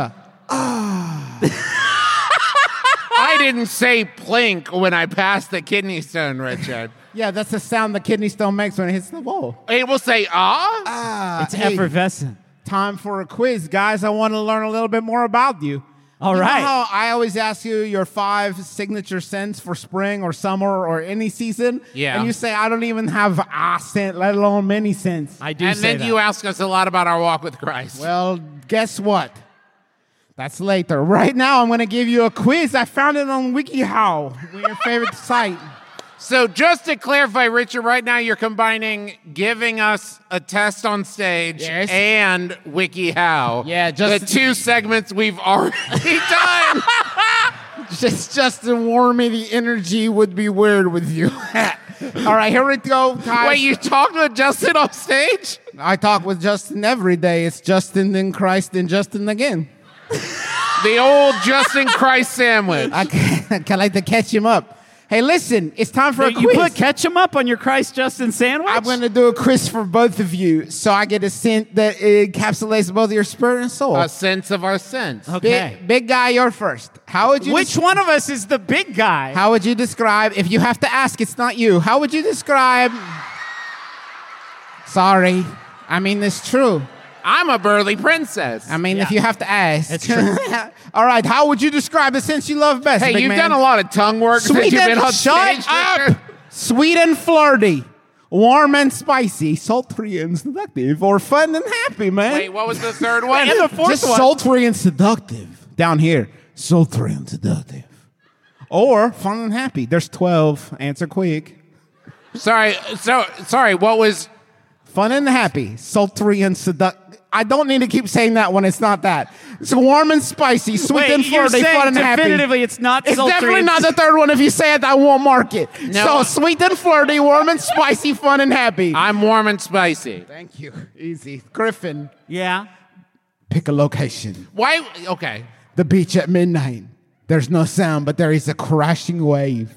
I didn't say plink when I passed the kidney stone, Richard. Yeah, that's the sound the kidney stone makes when it hits the bowl. It will say ah. It's effervescent. Time for a quiz, guys. I want to learn a little bit more about you. All You know right. how I always ask you your 5 signature scents for spring or summer or any season? Yeah. And you say, I don't even have a scent, let alone many scents. I do And say then that. you ask us a lot about our walk with Christ. Well, guess what? That's later. Right now, I'm going to give you a quiz. I found it on WikiHow, your favorite site. So just to clarify, Richard, right now you're combining giving us a test on stage Yes. and WikiHow. Yeah, just- the 2 segments we've already done. Just Justin warned me the energy would be weird with you. All right, here we go, guys. Wait, you talked with Justin on stage? I talk with Justin every day. It's Justin, then Christ, then Justin again. The old Justin Christ sandwich. I like to catch him up. Hey, listen, it's time for a You quiz. put ketchup up on your Christ Justin sandwich? I'm going to do a quiz for both of you, so I get a scent that encapsulates both your spirit and soul. A sense of our sense. Okay. Big guy, you're first. How would you? Which one of us is the big guy? How would you describe? If you have to ask, it's not you. How would you describe? Sorry, I mean it's true. I'm a burly princess. I mean, if you have to ask, It's true. All right, how would you describe the scent you love best? Hey, big you've man? done a lot of tongue work since Sweet you've been and on shut stage. up. Richard. Sweet and flirty, warm and spicy, sultry and seductive, or fun and happy, man. Wait, what was the third one? And the fourth Just one. sultry and seductive. Down here, sultry and seductive. Or fun and happy. There's 12. Answer quick. Sorry, what was... Fun and happy, sultry and seductive. I don't need to keep saying that when it's not that. It's warm and spicy, sweet Wait, and you're flirty, saying fun and happy. definitively it's not It's sultry definitely and- not the third one. If you say it, I won't mark it. No. So sweet and flirty, warm and spicy, fun and happy. I'm warm and spicy. Thank you. Easy. Griffin, Yeah. pick a location. Why? Okay. The beach at midnight. There's no sound, but there is a crashing wave.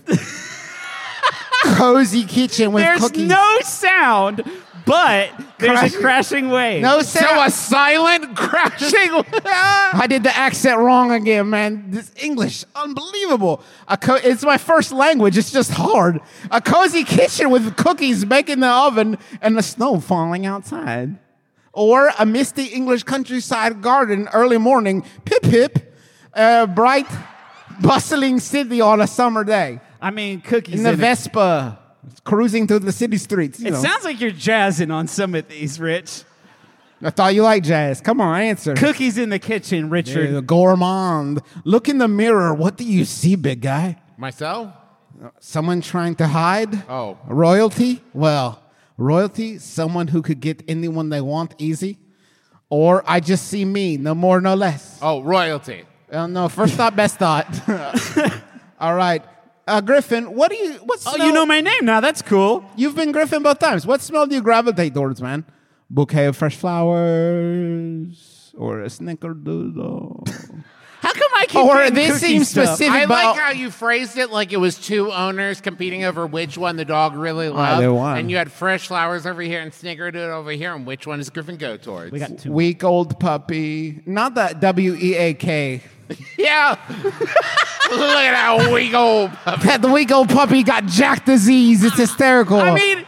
Cozy kitchen with There's cookies. no sound, but there's Crashing- a crashing wave. No So sound. a silent crashing... I did the accent wrong again, man. This English, unbelievable. It's my first language. It's just hard. A cozy kitchen with cookies baking in the oven and the snow falling outside. Or a misty English countryside garden early morning. Pip pip. Bright, bustling city on a summer day. I mean, cookies In the in it. Vespa, cruising through the city streets. You It know. sounds like you're jazzing on some of these, Rich. I thought you liked jazz. Come on, answer. Cookies in the kitchen, Richard. Yeah, gourmand. Look in the mirror. What do you see, big guy? Myself? Someone trying to hide? Oh. Royalty? Well, royalty, someone who could get anyone they want easy. Or I just see me, no more, no less. Oh, royalty. No, first thought, best thought. All right. Griffin, what Oh, smell? you know my name now. That's cool. You've been Griffin both times. What smell do you gravitate towards, man? Bouquet of fresh flowers or a snickerdoodle? How come I keep Or getting this cookie seems stuff? specific. I about- like how you phrased it like it was 2 owners competing over which one the dog really loved. they won. And you had fresh flowers over here and snickerdoodle over here, and which one does Griffin go towards? We got 2. Week old puppy. Not that WEAK. Yeah. Look at that weak old puppy. That the week old puppy got Jack disease. It's hysterical. I mean,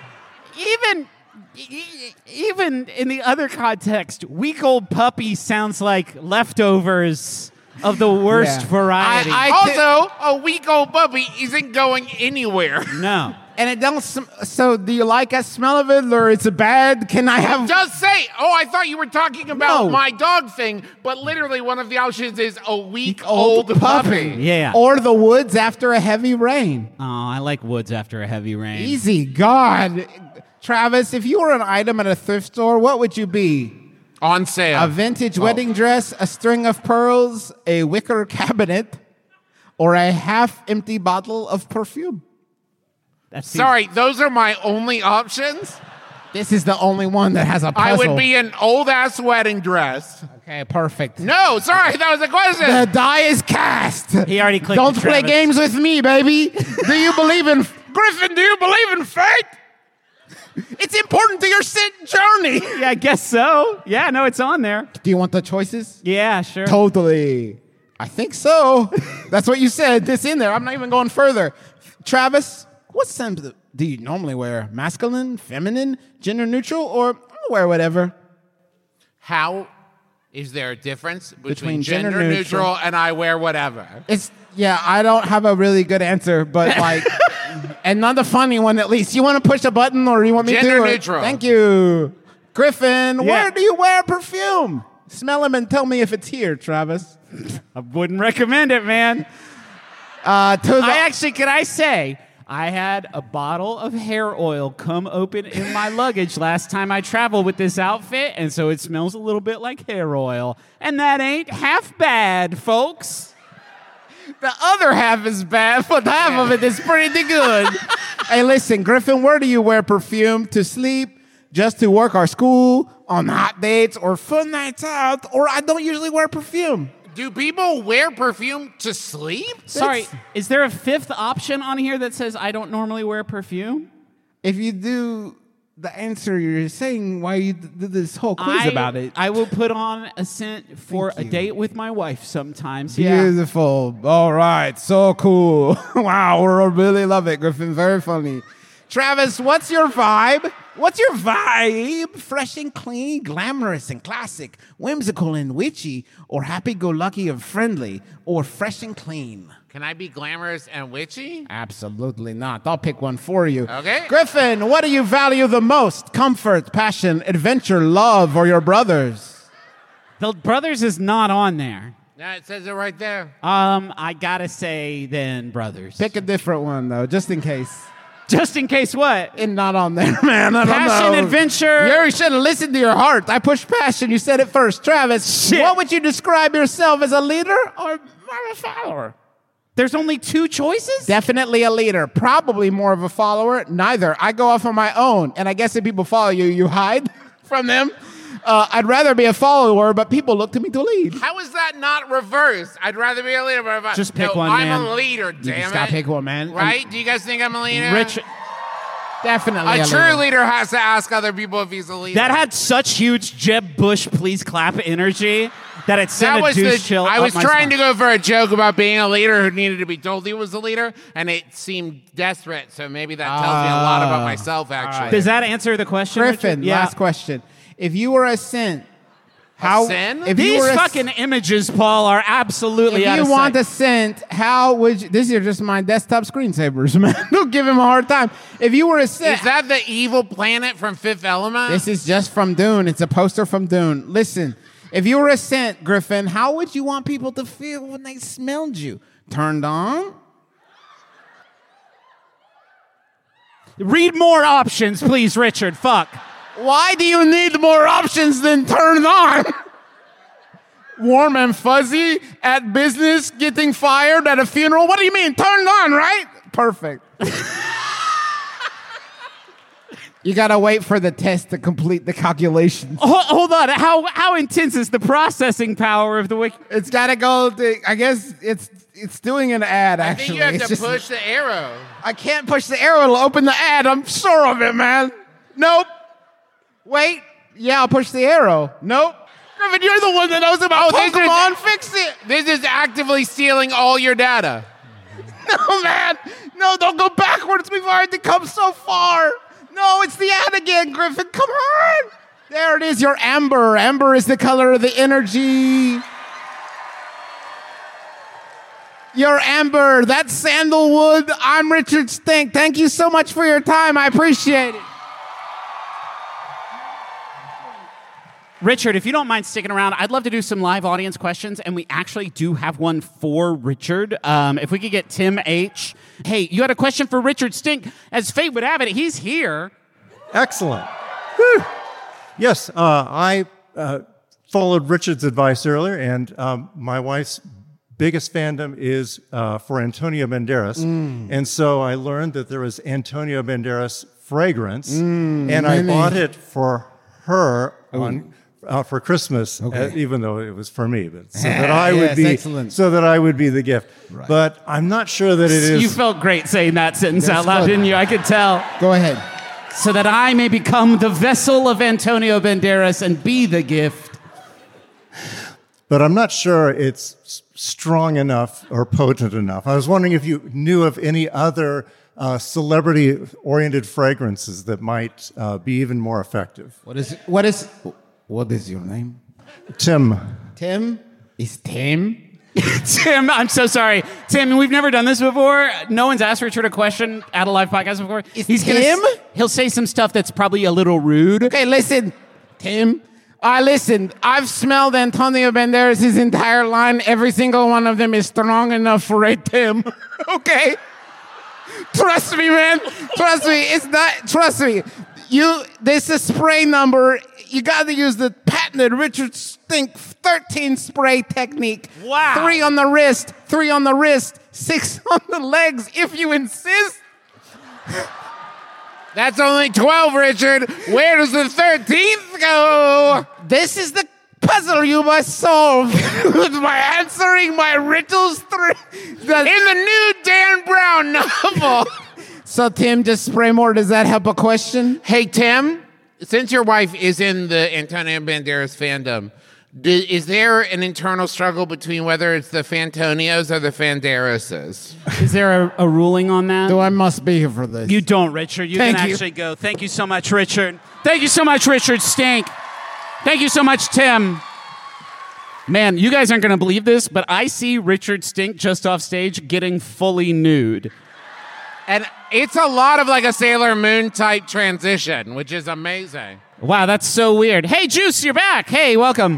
even in the other context, week old puppy sounds like leftovers of the worst Yeah. variety. Also, a weak old puppy isn't going anywhere. no. and it don't. So do you like a smell of it, or it's bad? Can I have? Just say, I thought you were talking about No. my dog thing, but literally one of the options is a weak old puppy. Yeah. Or the woods after a heavy rain. Oh, I like woods after a heavy rain. Easy, God. Travis, if you were an item at a thrift store, what would you be? On sale. A vintage wedding dress, a string of pearls, a wicker cabinet, or a half-empty bottle of perfume? That seems- Sorry, those are my only options? This is the only one that has a I puzzle. would be an old-ass wedding dress. Okay, perfect. No, sorry, that was a question. The die is cast. He already clicked Don't to play Travis. games with me, baby. Do you believe in... Griffin, do you believe in fate? It's important to your scent journey. Yeah, I guess so. Yeah, no, it's on there. Do you want the choices? Yeah, sure. Totally. I think so. That's what you said. It's in there. I'm not even going further. Travis, what scent do you normally wear? Masculine, feminine, gender neutral, or I'll wear whatever? How is there a difference between Between gender gender neutral neutral and I wear whatever? I don't have a really good answer, but like, and not the funny one at least. You want to push a button or you want me to? Gender Or- neutral. Thank you. Griffin, Yeah. where do you wear perfume? Smell him and tell me if it's here, Travis. I wouldn't recommend it, man. Can I say, I had a bottle of hair oil come open in my luggage last time I traveled with this outfit, and so it smells a little bit like hair oil. And that ain't half bad, folks. The other half is bad, but half of it is pretty good. Hey, listen, Griffin, where do you wear perfume? To sleep, just to work or school, on hot dates, or fun nights out? Or I don't usually wear perfume. Do people wear perfume to sleep? Sorry, is there a fifth option on here that says I don't normally wear perfume? If you do the answer you're saying, why you do this whole quiz about it? I will put on a scent for a date with my wife sometimes. Yeah. Beautiful. All right. So cool. Wow. We really love it, Griffin. Very funny. Travis, what's your vibe? What's your vibe? Fresh and clean, glamorous and classic, whimsical and witchy, or happy-go-lucky and friendly, or fresh and clean? Can I be glamorous and witchy? Absolutely not. I'll pick one for you. Okay. Griffin, what do you value the most? Comfort, passion, adventure, love, or your brothers? The Brothers is not on there. Yeah, it says it right there. I gotta say then Brothers. Pick a different one, though, just in case. Just in case what? And not on there, man. I don't Passion, know. adventure. You should have listened to your heart. I pushed passion. You said it first. Travis, Shit. what would you describe yourself as, a leader or a follower? There's only two choices? Definitely a leader. Probably more of a follower. Neither. I go off on my own. And I guess if people follow you, you hide from them. I'd rather be a follower, but people look to me to lead. How is that not reversed? I'd rather be a leader, but if I, Just pick no, one, I'm man. a leader, You damn just it. gotta pick one, man. Right? Do you guys think I'm a leader? Rich, Definitely A a true leader. leader has to ask other people if he's a leader. that had such huge Jeb Bush please clap energy that it sent That a was douche chill I up was my trying spine. to go for a joke about being a leader who needed to be told he was a leader, and it seemed desperate. So maybe that tells me a lot about myself, actually. Does that answer the question, Griffin, Richard? Yeah. last question. If you were a sin, how? sin? If you These were a fucking images, Paul, are absolutely If out you of want sight. a scent, how would you? These are just my desktop screensavers, man. Don't give him a hard time. If you were a scent, Is that the evil planet from Fifth Element? this is just from Dune. It's a poster from Dune. Listen, if you were a scent, Griffin, how would you want people to feel when they smelled you? Turned on? Read more options, please, Richard. Fuck. Why do you need more options than turned on? Warm and fuzzy, at business, getting fired, at a funeral. What do you mean? Turned on, right? Perfect. You gotta wait for the test to complete the calculations. Hold on. How intense is the processing power of the wiki? It's gotta go. I guess it's doing an ad. I Actually, think you have It's to just- push the arrow. I can't push the arrow to open the ad. I'm sure of it, man. Nope. Wait. Yeah, I'll push the arrow. Nope. Griffin, you're the one that knows about Pokemon. Fix it. This is actively stealing all your data. No, man. No, don't go backwards. We've already come so far. No, it's the ad again, Griffin. Come on. There it is, your amber. Amber is the color of the energy. Your amber. That's sandalwood. I'm Richard Stink. Thank you so much for your time. I appreciate it. Richard, if you don't mind sticking around, I'd love to do some live audience questions, and we actually do have one for Richard. If we could get Tim H. Hey, you had a question for Richard Stink. As fate would have it, he's here. Excellent. Whew. Yes, I followed Richard's advice earlier, and my wife's biggest fandom is for Antonio Banderas. And so I learned that there was Antonio Banderas fragrance, and I bought it for her for Christmas, even though it was for me, but so that I would be so that I would be the gift. Right. But I'm not sure that it is. You felt great saying that sentence out loud, didn't you? I could tell. Go ahead. so that I may become the vessel of Antonio Banderas and be the gift. But I'm not sure it's strong enough or potent enough. I was wondering if you knew of any other celebrity-oriented fragrances that might be even more effective. What is your name? Tim. Tim? Is Tim? Tim, I'm so sorry. Tim, we've never done this before. No one's asked Richard a question at a live podcast before. He'll say some stuff that's probably a little rude. Okay, listen, Tim. Listen, I've smelled Antonio Banderas' his entire line. Every single one of them is strong enough for a Tim. Okay? Trust me, man. Trust me. It's not, trust me. There's a spray number. You got to use the patented Richard Stink 13 spray technique. Wow. 3 on the wrist, 6 on the legs, if you insist. That's only 12, Richard. Where does the 13th go? This is the puzzle you must solve by answering my riddles in the new Dan Brown novel. So, Tim, just spray more. Does that help a question? Hey, Tim, since your wife is in the Antonio Banderas fandom, is there an internal struggle between whether it's the Fantonios or the Fanderases? Is there a ruling on that? I must be here for this? You don't, Richard. You can actually go. Thank you so much, Richard. Thank you so much, Richard Stink. Thank you so much, Tim. Man, you guys aren't going to believe this, but I see Richard Stink just off stage getting fully nude. And it's a lot of like a Sailor Moon type transition, which is amazing. Wow, that's so weird. Hey, Juice, you're back. Hey, welcome.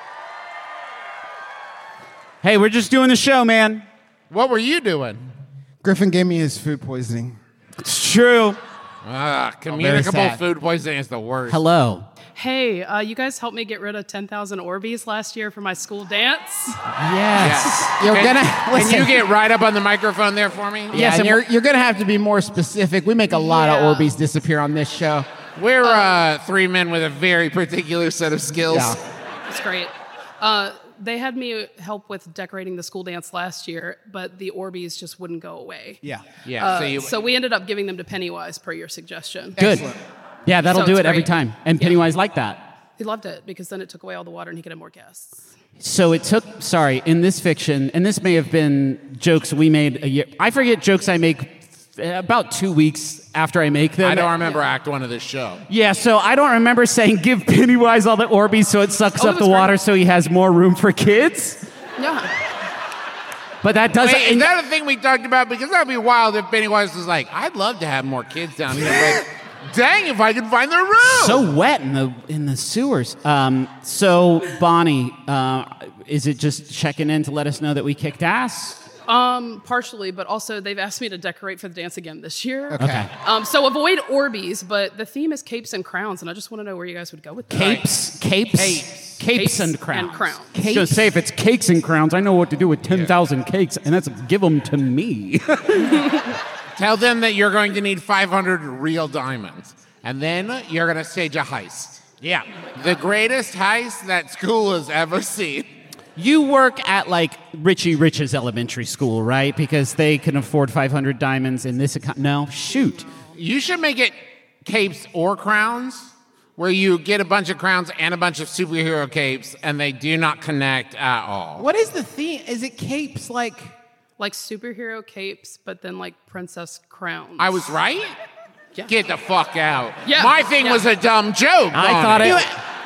Hey, we're just doing the show, man. What were you doing? Griffin gave me his food poisoning. It's true. Communicable food poisoning is the worst. Hello. Hey, you guys helped me get rid of 10,000 Orbeez last year for my school dance. Yes. Can you get right up on the microphone there for me? Yes, and you're going to have to be more specific. We make a lot of Orbeez disappear on this show. We're 3 men with a very particular set of skills. Yeah. That's great. They had me help with decorating the school dance last year, but the Orbeez just wouldn't go away. Yeah. So we ended up giving them to Pennywise per your suggestion. Good. Yeah, that'll do it's it every great. time. And Pennywise liked that. He loved it because then it took away all the water and he could have more guests. So it took, in this fiction, and this may have been jokes we made a year. I forget jokes I make about 2 weeks after I make them. I don't remember Act 1 of this show. Yeah, so I don't remember saying give Pennywise all the Orbeez so it sucks up the that's water great. so he has more room for kids. Yeah. But that doesn't. Wait, is that a thing we talked about? Because that would be wild if Pennywise was like, I'd love to have more kids down here, but dang if I could find the room. So wet in the sewers. So Bonnie, is it just checking in to let us know that we kicked ass? Partially, but also they've asked me to decorate for the dance again this year. Okay. So avoid Orbeez, but the theme is capes and crowns, and I just want to know where you guys would go with that. Capes and crowns. And crowns. I was gonna say if it's cakes and crowns, I know what to do with 10,000 cakes, and that's give them to me. Tell them that you're going to need 500 real diamonds, and then you're going to stage a heist. Yeah. The greatest heist that school has ever seen. You work at like Richie Rich's elementary school, right? Because they can afford 500 diamonds in this account. No, shoot. You should make it capes or crowns, where you get a bunch of crowns and a bunch of superhero capes, and they do not connect at all. What is the theme? Is it capes like superhero capes, but then like princess crowns. I was right? Yeah. Get the fuck out. Yeah. My thing was a dumb joke. I thought it.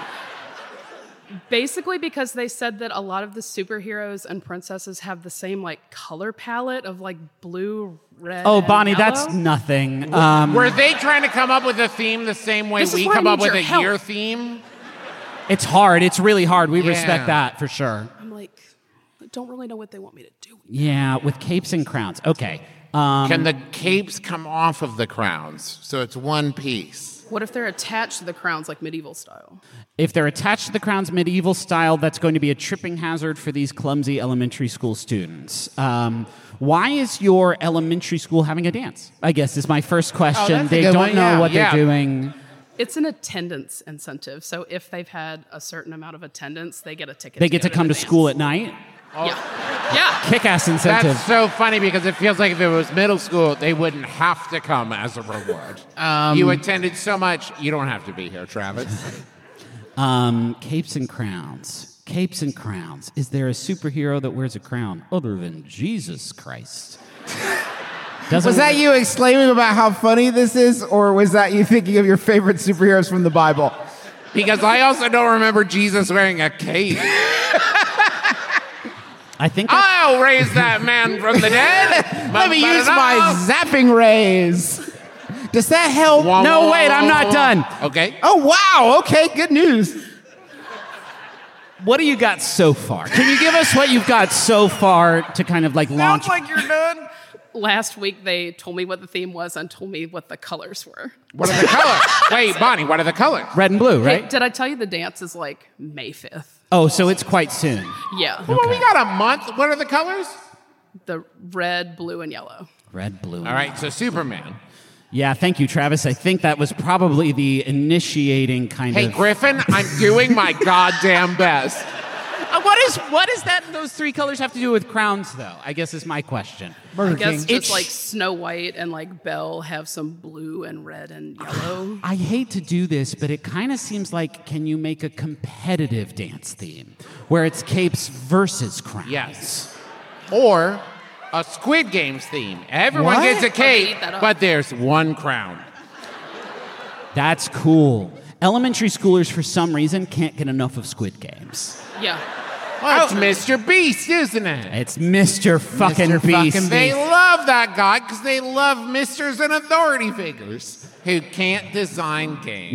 Basically, because they said that a lot of the superheroes and princesses have the same like color palette of like blue, red. Oh, and Bonnie, yellow. that's nothing. Were they trying to come up with a theme the same way This is we where I come up need with your a help. year theme? It's hard. It's really hard. We Yeah. respect that for sure. I'm like, I don't really know what they want me to do. Yeah, with capes and crowns. Okay. Can the capes come off of the crowns so it's one piece? What if they're attached to the crowns like medieval style? If they're attached to the crowns medieval style, that's going to be a tripping hazard for these clumsy elementary school students. Why is your elementary school having a dance? I guess is my first question. that's a They good don't one. know Yeah. what Yeah. they're doing. It's an attendance incentive. So if they've had a certain amount of attendance, they get a ticket. They get to go come to the school dance. at night. Yeah. Kick-ass incentive. That's so funny because it feels like if it was middle school, they wouldn't have to come as a reward. You attended so much, you don't have to be here, Travis. Capes and crowns. Capes and crowns. Is there a superhero that wears a crown other than Jesus Christ? Was that you exclaiming about how funny this is, or was that you thinking of your favorite superheroes from the Bible? Because I also don't remember Jesus wearing a cape. I think I'll raise that man from the dead. Let me use my zapping rays. Does that help? No, wait, I'm not done. Okay. Oh, wow. Okay, good news. What do you got so far? Can you give us what you've got so far to kind of like launch? Sounds like you're done. Last week they told me what the theme was and told me what the colors were. What are the colors? Wait, Bonnie, what are the colors? Red and blue, right? Hey, did I tell you the dance is like May 5th? Oh, so it's quite soon. Yeah. Well, we got a month. What are the colors? The red, blue, and yellow. Red, blue. All right, so Superman. Yeah, thank you, Travis. I think that was probably the initiating kind Hey, of. Griffin, I'm doing my goddamn best. What is that? Those three colors have to do with crowns, though. I guess is my question. I guess just like Snow White and like Belle have some blue and red and yellow. I hate to do this, but it kind of seems like can you make a competitive dance theme where it's capes versus crowns? Yes. Or a Squid Games theme. Everyone What? gets a cape, eat that up. but there's one crown. That's cool. Elementary schoolers, for some reason, can't get enough of Squid Games. Yeah. Well, it's Mr. Beast, isn't it? It's Mr. fucking Mr. Beast. fucking They love that guy because they love misters and authority figures who can't design games.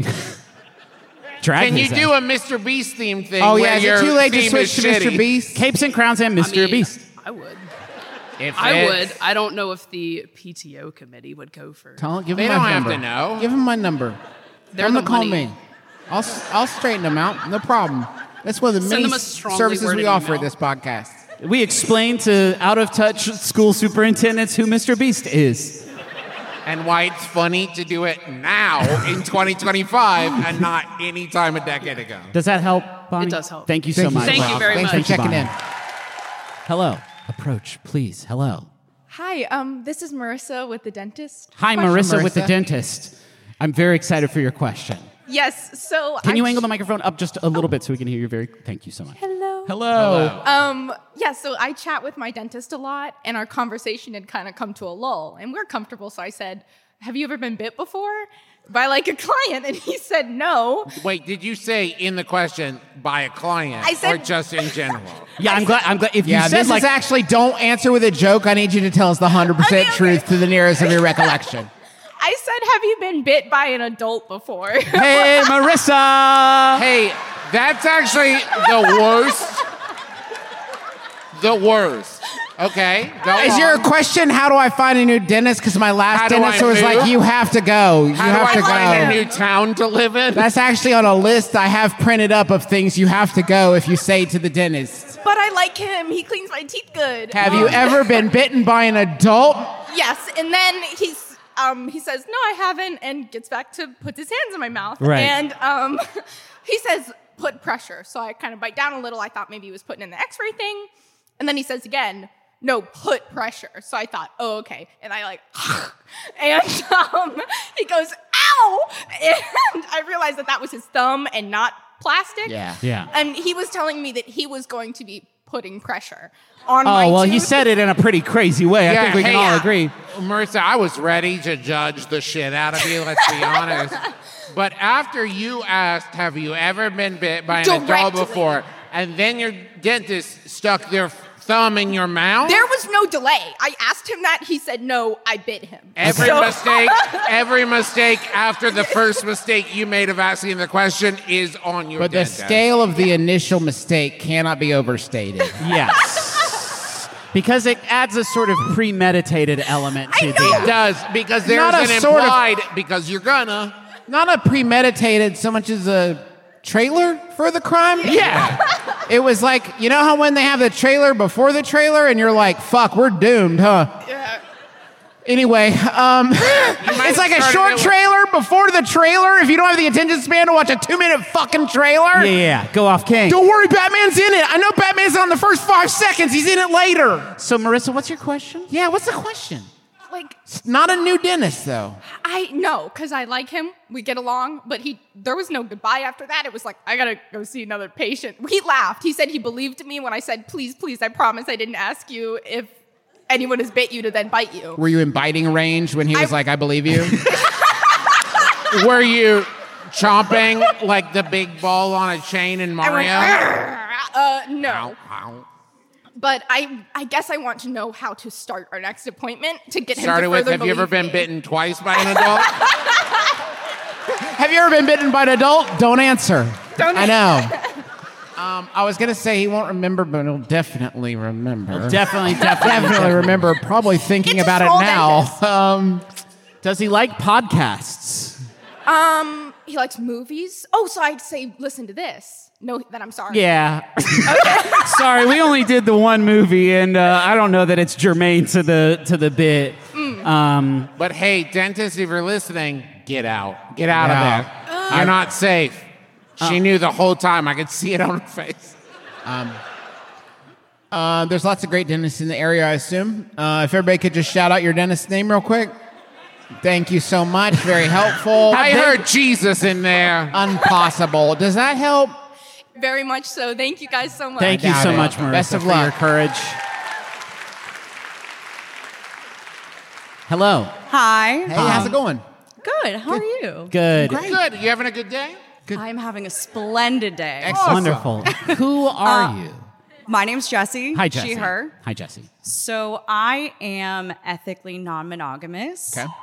Drag Can you his do ass. a Mr. Beast theme thing? Oh, where yeah. Is it your too late to theme switch is to Mr. shitty? Beast? Capes and crowns and Mr. I mean, Beast? I would. If I it's- would. I don't know if the PTO committee would go for. Give They him don't my have number. to know. Give him my number. They're Tell him the to call money. me. I'll straighten them out. No problem. That's one of the Send many them a strongly services we worded offer email. at this podcast. We explained to out-of-touch school superintendents who Mr. Beast is. And why it's funny to do it now in 2025 and not any time a decade ago. Does that help, Bonnie? It does help. Thank you so much. Thank you very Thanks much. for checking Bonnie. in. Hello. Approach, please. Hello. Hi, this is Marissa with the dentist. Hi, Question, Marissa with the Marissa. dentist. I'm very excited for your question. Yes, so Can you angle the microphone up just a little bit so we can hear you very... Thank you so much. Hello. Hello. Yeah, so I chat with my dentist a lot, and our conversation had kind of come to a lull, and we're comfortable. So I said, "Have you ever been bit before by like a client?" And he said, "No." Wait, did you say in the question by a client I said- or just in general? Yeah, I'm glad. If you Yeah, said this like... is actually don't answer with a joke. I need you to tell us the 100% Okay. truth to the nearest of your recollection. I said, "Have you been bit by an adult before?" Hey, Marissa! Hey, that's actually the worst. The worst. Okay, go Is on. your question, how do I find a new dentist? Because my How last do dentist I was like, move? you have to go. You How have do to I find a go. new town to live in? That's actually on a list I have printed up of things you have to go if you say to the dentist. But I like him. He cleans my teeth good. Have you ever been bitten by an adult? Yes, and then he says, "No, I haven't," and gets back to puts his hands in my mouth. Right. And he says, "Put pressure." So I kind of bite down a little. I thought maybe he was putting in the X-ray thing, and then he says again, "No, put pressure." So I thought, "Oh, okay." And I like, and he goes, "Ow!" And I realized that was his thumb and not plastic. Yeah. And he was telling me that he was going to be putting pressure on my Oh, well, he tooth. said it in a pretty crazy way. I think we can all agree. Marissa, I was ready to judge the shit out of you, let's be honest. But after you asked, have you ever been bit by an adult Directly. before, and then your dentist stuck their thumb in your mouth? There was no delay. I asked him that. He said, "No, I bit him." Every So- every mistake after the first mistake you made of asking the question is on your But the dentist. scale of the initial mistake cannot be overstated. Yes. Because it adds a sort of premeditated element to It the... does, because there's Not a an sort of- implied, because you're gonna. Not a premeditated so much as a trailer for the crime. Yeah. It was like, you know how when they have the trailer before the trailer and you're like, fuck, we're doomed, huh? Yeah. Anyway, it's like a short trailer before the trailer. If you don't have the attention span to watch a 2-minute fucking trailer. Yeah. Go off, King. Don't worry, Batman's in it. I know Batman's on the first 5 seconds. He's in it later. So, Marissa, what's your question? Yeah, what's the question? Like, It's not a new dentist, though. I know, because I like him. We get along, but there was no goodbye after that. It was like, I gotta go see another patient. He laughed. He said he believed me when I said, please, please, I promise I didn't ask you if anyone has bit you to then bite you. Were you in biting range when he was like, I believe you? Were you chomping like the big ball on a chain in Mario? No. But I guess I want to know how to start our next appointment to get him Started to with, further have you ever believe been me. bitten twice by an adult? Have you ever been bitten by an adult? Don't answer. Don't I know. I was going to say he won't remember, but he'll definitely remember. Definitely remember. Probably thinking It's about a it troll now. Does he like podcasts? He likes movies. Oh, so I'd say, listen to this. No, that I'm sorry. Yeah. Sorry, we only did the one movie, and I don't know that it's germane to the bit. But hey, dentist, if you're listening, get out. Get out of there. You're not safe. She knew the whole time. I could see it on her face. There's lots of great dentists in the area, I assume. If everybody could just shout out your dentist's name real quick. Thank you so much. Very helpful. I heard Jesus in there. Impossible. Does that help? Very much so. Thank you guys so much. Thank you so much, Marissa, Best of for luck. your courage. Hello. Hi. Hey, how's it going? Good. How are you? Good. Good. You having a good day? I'm having a splendid day. Wonderful. Who are you? My name's Jessie. Hi, Jessie. She, her. Hi, Jessie. So I am ethically non-monogamous. Okay.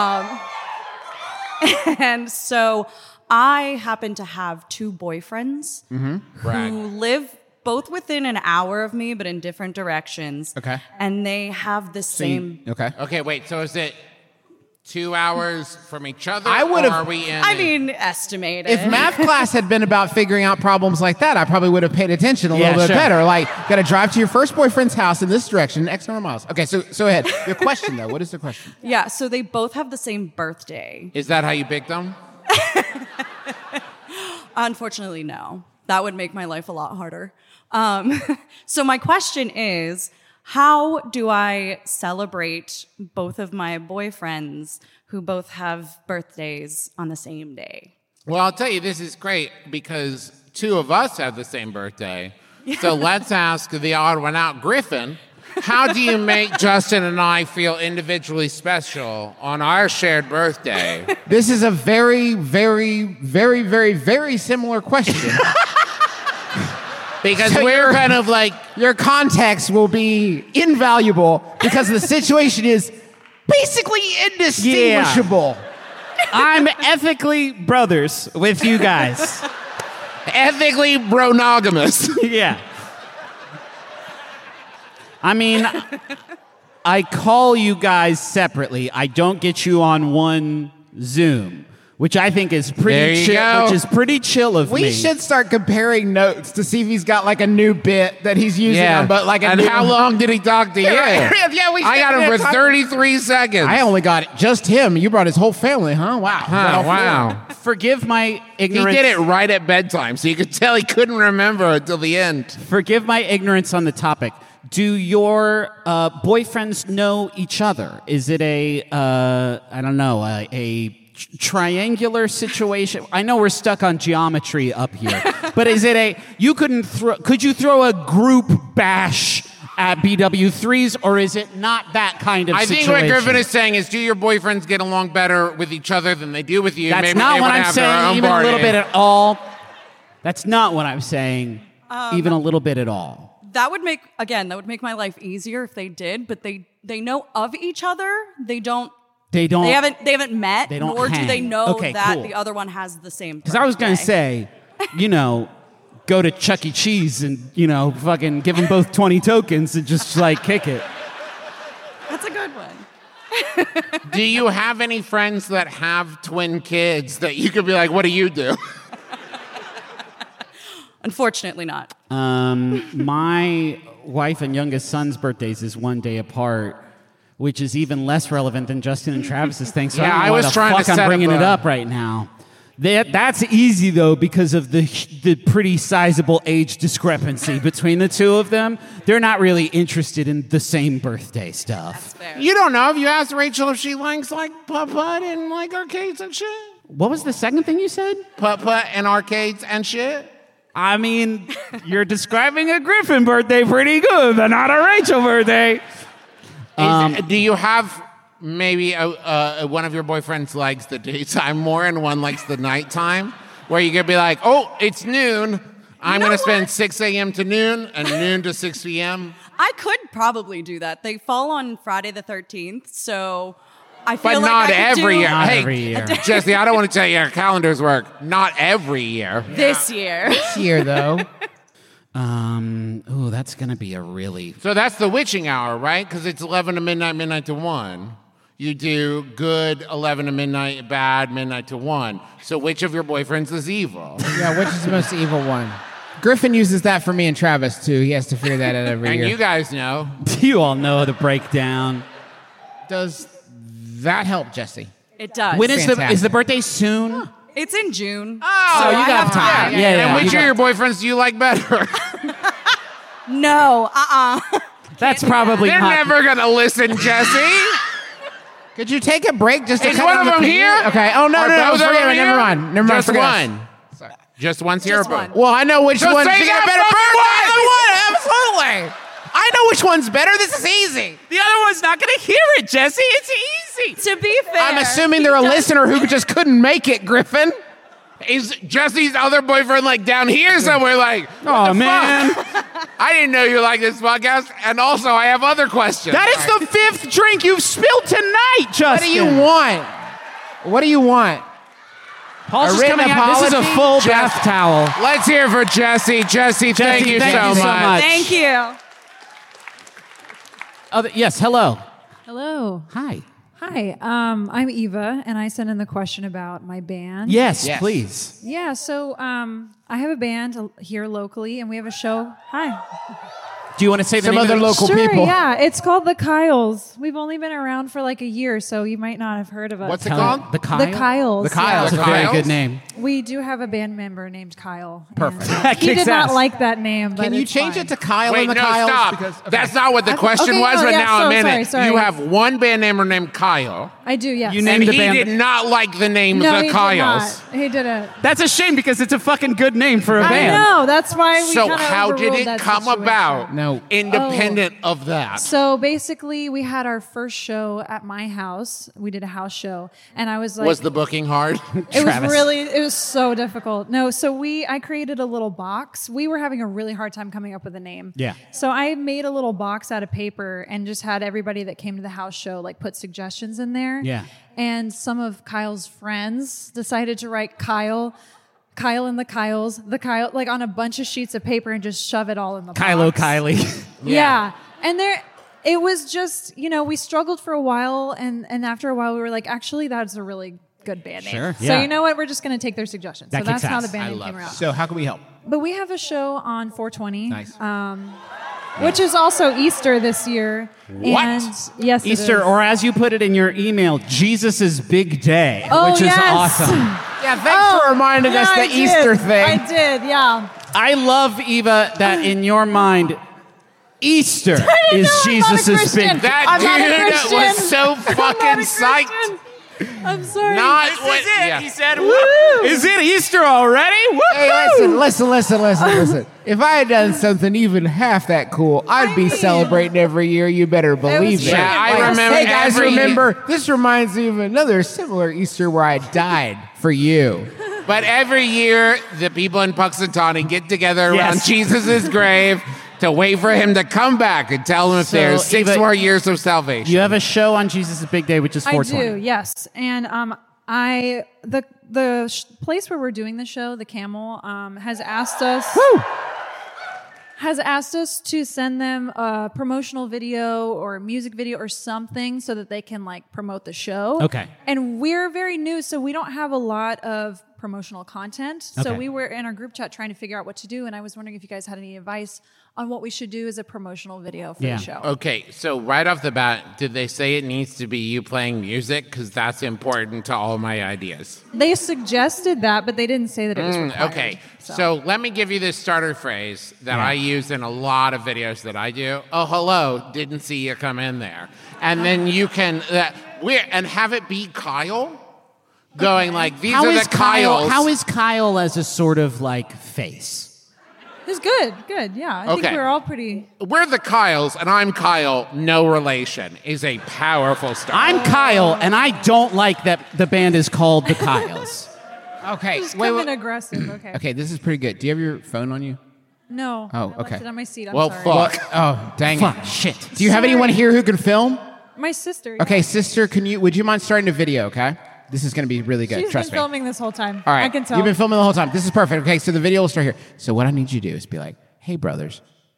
And so I happen to have 2 boyfriends who live both within an hour of me, but in different directions. Okay. And they have the same. Okay. Okay, wait. So is it 2 hours from each other? I would've- or are we in? I mean, estimated. If math class had been about figuring out problems like that, I probably would have paid attention a little bit sure. better. Like, got to drive to your first boyfriend's house in this direction, X number of miles. Okay, so ahead. Your question, though. What is the question? Yeah, so they both have the same birthday. Is that how you picked them? Unfortunately, no. That would make my life a lot harder. So my question is, how do I celebrate both of my boyfriends who both have birthdays on the same day? Well, I'll tell you, this is great because 2 of us have the same birthday. So let's ask the odd one out, Griffin. How do you make Justin and I feel individually special on our shared birthday? This is a very, very, very, very, very similar question. Because So we're you're- kind of like, Your context will be invaluable because the situation is basically indistinguishable. I'm ethically brothers with you guys. ethically bronogamous. Yeah. I mean, I call you guys separately. I don't get you on one Zoom, which I think is There pretty you chill. go. Which is pretty chill of me. We should start comparing notes to see if he's got like a new bit that he's using. Yeah. But like a And new, how long did he talk to you? Yeah, we I got him for 33 seconds. I only got just him. You brought his whole family, huh? Wow. Huh, wow. Forgive my He ignorance. did it right at bedtime, so you could tell he couldn't remember until the end. Forgive my ignorance on the topic. Do your boyfriends know each other? Is it a triangular situation? I know we're stuck on geometry up here, but is it could you throw a group bash at BW3s, or is it not that kind of I situation? think what Griffin is saying is, do your boyfriends get along better with each other than they do with you? That's Maybe not they what would I'm have their saying, own even a little party. bit at all. That's not what I'm saying, even a little bit at all. That would make my life easier if they did, but they know of each other. They haven't met, They don't nor do they hang. know Okay, that cool. the other one has the same. Because I was going to birthday. say, go to Chuck E. Cheese and, fucking give them both 20 tokens and just, kick it. That's a good one. Do you have any friends that have twin kids that you could be like, what do you do? Unfortunately, not. My wife and youngest son's birthdays is one day apart, which is even less relevant than Justin and Travis's thing. So Yeah, I don't know I why was the trying to fuck I'm set bringing up it a- up right now. That's easy though because of the pretty sizable age discrepancy between the two of them. They're not really interested in the same birthday stuff. You don't know if you asked Rachel if she likes like putt-putt and like arcades and shit. What was the second thing you said? Putt-putt and arcades and shit. I mean, you're describing a Griffin birthday pretty good, but not a Rachel birthday. Do you have maybe one of your boyfriends likes the daytime more and one likes the nighttime? Where you could be like, oh, it's noon. I'm going to spend 6 a.m. to noon and noon to 6 p.m. I could probably do that. They fall on Friday the 13th, so I feel But like not I could every do year. Not Hey, every year. Jesse, I don't want to tell you how calendars work. Not every year. this year. This year, though. Oh, that's gonna be a really. So that's the witching hour, right? Because it's 11 to midnight, midnight to 1. You do good 11 to midnight, bad midnight to 1. So which of your boyfriends is evil? Yeah, which is the most evil one? Griffin uses that for me and Travis, too. He has to figure that out every And year. you guys know. You all know the breakdown. Does that help, Jesse? It does. When is the Fantastic. birthday soon? It's in June. Oh, So you I got have time. time. Yeah, and which you of your got- boyfriends do you like better? No, That's probably They're not. never going to listen, Jesse. Could you take a break just to Is cut one on of the them opinion? here? Okay. Oh, no, Are no, no. both of Forget them it. here? Never mind. Never mind. Just Forget us. one. Just one's here. Just one. Well, I know which So one. say She got a that better fucking birthday. Absolutely. I know which one's better. This is easy. The other one's not gonna hear it, Jesse. It's easy. to be fair, I'm assuming they're a listener who just couldn't make it, Griffin. Is Jesse's other boyfriend like down here somewhere? Like, Oh man, I didn't know you like this podcast. And also, I have other questions. that is the fifth drink you've spilled tonight, Justin. What do you want? What do you want? Paul's A just written coming out. This is a apology? full Jesse. bath towel. Let's hear for Jesse. Jesse, thank you thank so you so much. much. Thank you. Yes, hello. Hello. Hi. Hi. I'm Eva, and I sent in the question about my band. Yes, please. Yeah. So I have a band here locally, and we have a show. Hi. Do you want to say the Some name other of the local Sure. people. Yeah. It's called the Kyles. We've only been around for like a year, so you might not have heard of us. What's it called? The Kyle? The Kyles. The Kyles. That's a Yeah. very Kyles? good name. We do have a band member named Kyle. Perfect. and, That he kicks did not ass. like that name, but Can you it's change fine. it to Kyle Wait, and the no, Kyles? stop. Because, okay. That's not what the question okay, was, oh, but yeah, now so I'm in it. sorry. You have one band member named Kyle, I do, yes. You and named the he band. did not like the name no, the he Kyles. did not. He didn't. That's a shame because it's a fucking good name for a I band. know. That's why we So kinda how did overruled it that come situation. about? No. Independent of that. So basically, we had our first show at my house. We did a house show, and I was like, Was the booking hard? it was so difficult. No, so I created a little box. We were having a really hard time coming up with a name. Yeah. So I made a little box out of paper and just had everybody that came to the house show like put suggestions in there. Yeah. And some of Kyle's friends decided to write Kyle and the Kyles, like on a bunch of sheets of paper and just shove it all in the Kylo box. Kylie. Yeah. And it was just, we struggled for a while, and after a while we were like, actually, that's a really good band name. Sure, So yeah. you know what? We're just going to take their suggestions. That So that's kicks how ass. the band name came around. So how can we help? But we have a show on 420. Nice. Which is also Easter this year. What? And yes, it Easter, is. or as you put it in your email, Jesus' big day, Oh, which is yes. awesome. Yeah, thanks for reminding us Yeah, the I did. Easter thing. I did, yeah. I love, Eva, that in your mind, Easter is I'm not a Jesus' big Christian. day. That I'm not a dude Christian. was so I'm not a fucking Christian. psyched. I'm sorry. Not what, yeah. He said, "Woo! Is it Easter already? Woo!" Hey, listen. If I had done something even half that cool, I'd be celebrating every year. You better believe it. Yeah, I remember Hey guys, every- remember, this reminds me of another similar Easter where I died for you. But every year, the people in Puxatawny get together around Yes. Jesus' grave to wait for him to come back and tell him if So, there's 6 Eva, more years of salvation. You have a show on Jesus' big day, which is I 420. do, yes. And the place where we're doing the show, the Camel, has asked us to send them a promotional video or a music video or something so that they can like promote the show. Okay. And we're very new, so we don't have a lot of promotional content. So Okay. we were in our group chat trying to figure out what to do, and I was wondering if you guys had any advice on what we should do as a promotional video for the show. Okay, so right off the bat, did they say it needs to be you playing music? Because that's important to all my ideas. They suggested that, but they didn't say that it was required. Okay, so let me give you this starter phrase that I use in a lot of videos that I do. Oh, hello, didn't see you come in there. And then you can, and have it be Kyle going like, these How are is the Kyles. How is Kyle as a sort of like face? It's good. Yeah, I think Okay. we're all pretty. We're the Kyles, and I'm Kyle, no relation, is a powerful start. I'm Kyle, and I don't like that the band is called the Kyles. Okay, Just coming aggressive. Okay. Okay, this is pretty good. Do you have your phone on you? No. Oh, I left okay. it on my seat. I'm Well, sorry. fuck. Oh, dang Fuck, it. shit. Do you have anyone here who can film? My sister. Okay, sister, would you mind starting a video, okay? This is going to be really good. She's Trust been me. filming this whole time. All right. I can tell. You've been filming the whole time. This is perfect. Okay, so the video will start here. So what I need you to do is be like, hey, brothers,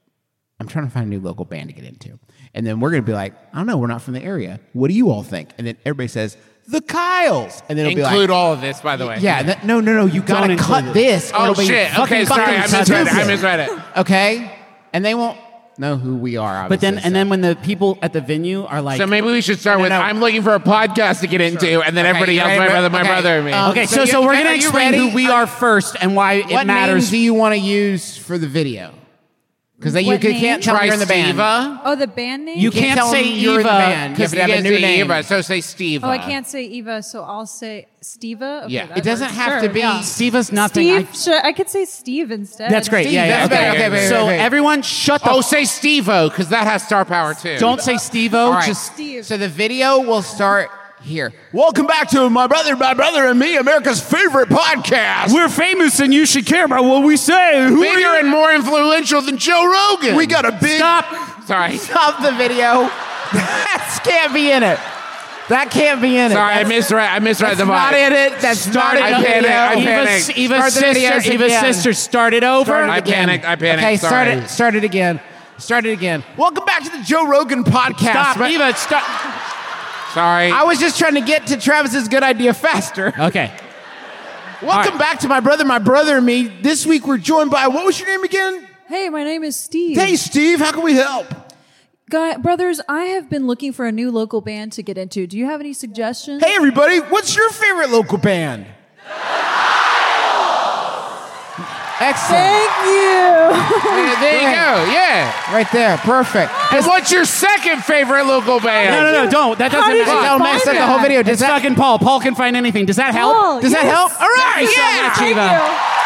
I'm trying to find a new local band to get into. And then we're going to be like, I don't know, we're not from the area. What do you all think? And then everybody says, the Kyles. And then it'll be like, Include all of this, by the way. yeah, no. You got to Don't cut include it. this. or Oh, it'll be shit. fucking Okay, sorry. I fucking misread it. I stupid. misread it. Okay? And they won't know who we are, But then, obviously, and then when the people at the venue are like, So maybe we should start with, no. I'm looking for a podcast to get into, and then Okay, everybody you else, ready? my brother, Okay. and me. okay, So so we're are gonna you explain ready? who we are first and why what it matters. names do you want to use for the video? Because you What can't name? tell you're in the band. Steva. Oh, the band name? You Can't can't tell say them you're in the Eva band. You have because to have a can't new say name. Eva, so say Steva. Oh, I can't say Eva, so I'll say Steva. Okay, Yeah. that It doesn't works. have Sure, to be. yeah. Steve's nothing. Steve, I could say Steve instead. That's great. Steve, Yeah, that's okay. better. Okay, So okay. everyone, shut the. Oh, say Stevo, because that has star power too. Don't say Steve-O. All right. Just Steve. So the video will start here. Welcome back to my brother and me, America's favorite podcast. we're famous and you should care about what we say. Who bigger and more influential than Joe Rogan. We got a big Sorry. Stop the video. That can't be in it. That can't be in it. Sorry, I That's- misread the not vibe. in it. That's not in I the panicked. video. I panicked. Eva's Start the videos sister. Eva's again. sister. Start it over. I panicked. Okay, Sorry. start it again. Start it again. Welcome back to the Joe Rogan podcast. Stop, But Eva. Stop. Sorry. I was just trying to get to Travis's good idea faster. Okay. Welcome back to my brother and me. This week we're joined by, what was your name again? Hey, my name is Steve. Hey, Steve, how can we help? Brothers, I have been looking for a new local band to get into. Do you have any suggestions? Hey, everybody, what's your favorite local band? Excellent. Thank you. There you go. Yeah. Right there, perfect. And what's your second favorite local band? No, don't. That How doesn't did you matter. That'll mess up the whole video. It's fucking Paul. Paul can find anything. Does that help? Paul, Does that yes. help? All right, Thank you so yeah. much, Thank Eva. you.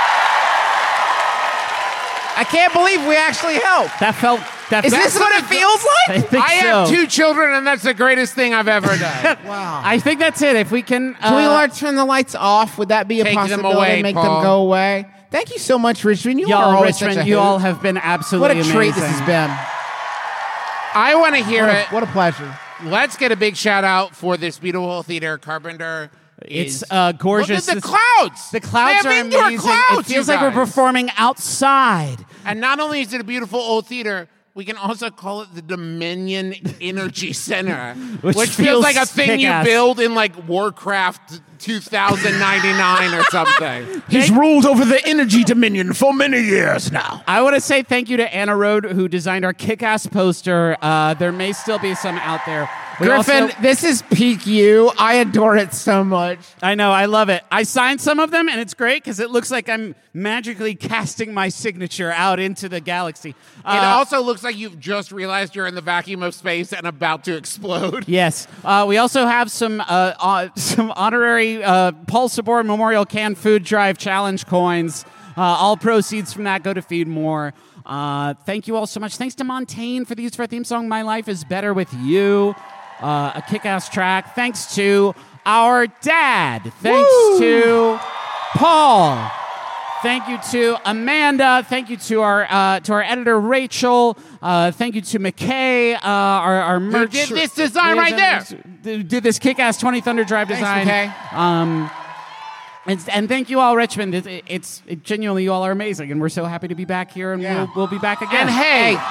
I can't believe we actually helped. That felt. That Is felt- this what it feels I like? think I have so. 2 children, and that's the greatest thing I've ever done. Wow. I think that's it. If we can. Can we learn to turn the lights off? Would that be a Take them possibility? away, Make Paul. them go away? Thank you so much, Richmond. You are Y'all, always such Richmond, a you hoot. all have been absolutely What a treat this has been. I want to hear it. What a pleasure. Let's get a big shout out for this beautiful theater, Carpenter. It's is- gorgeous. Look at the clouds. The clouds They are have indoor amazing. clouds, It feels you like we're guys. performing outside. And not only is it a beautiful old theater, we can also call it the Dominion Energy Center, Which which feels feels like a thing kick-ass. you build in like Warcraft 2099 or something. He's ruled over the energy dominion for many years now. I want to say thank you to Anna Rode, who designed our kick-ass poster. There may still be some out there. We Griffin, also- this is peak you. I adore it so much. I know, I love it. I signed some of them, and it's great because it looks like I'm magically casting my signature out into the galaxy. It also looks like you've just realized you're in the vacuum of space and about to explode. Yes. We also have some honorary Paul Sabor Memorial Canned Food Drive Challenge coins. All proceeds from that go to Feed More. Thank you all so much. Thanks to Montaigne for the use of our theme song, My Life is Better With You. A kick-ass track. Thanks to our dad. Thanks to Paul. Thank you to Amanda. Thank you to our editor Rachel. Thank you to McKay, our merch. did this design right there? Did this kick-ass 20 Thunder Drive design? McKay. And thank you all, Richmond. It's genuinely, you all are amazing, and we're so happy to be back here, and we'll be back again. And hey,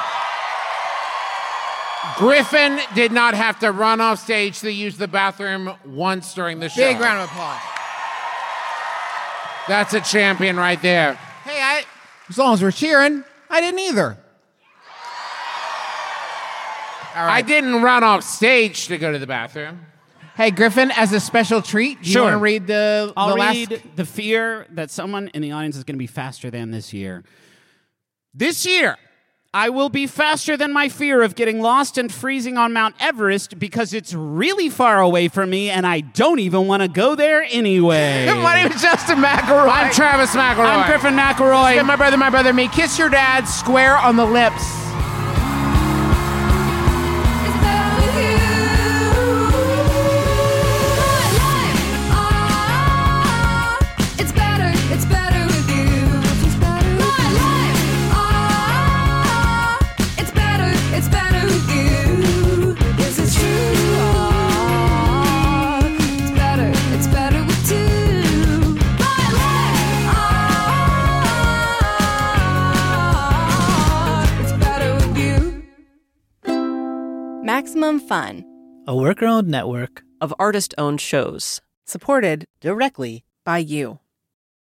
Griffin did not have to run off stage to use the bathroom once during the show. Big round of applause. That's a champion right there. Hey, as long as we're cheering, I didn't either. All right. I didn't run off stage to go to the bathroom. Hey, Griffin, as a special treat, do you want to read the I'll last? read the fear that someone in the audience is going to be faster than this year. This year, I will be faster than my fear of getting lost and freezing on Mount Everest because it's really far away from me and I don't even want to go there anyway. My name is Justin McElroy. I'm Travis McElroy. I'm Griffin McElroy. And my brother, me. Kiss your dad square on the lips. Maximum Fun, a worker-owned network of artist-owned shows, supported directly by you.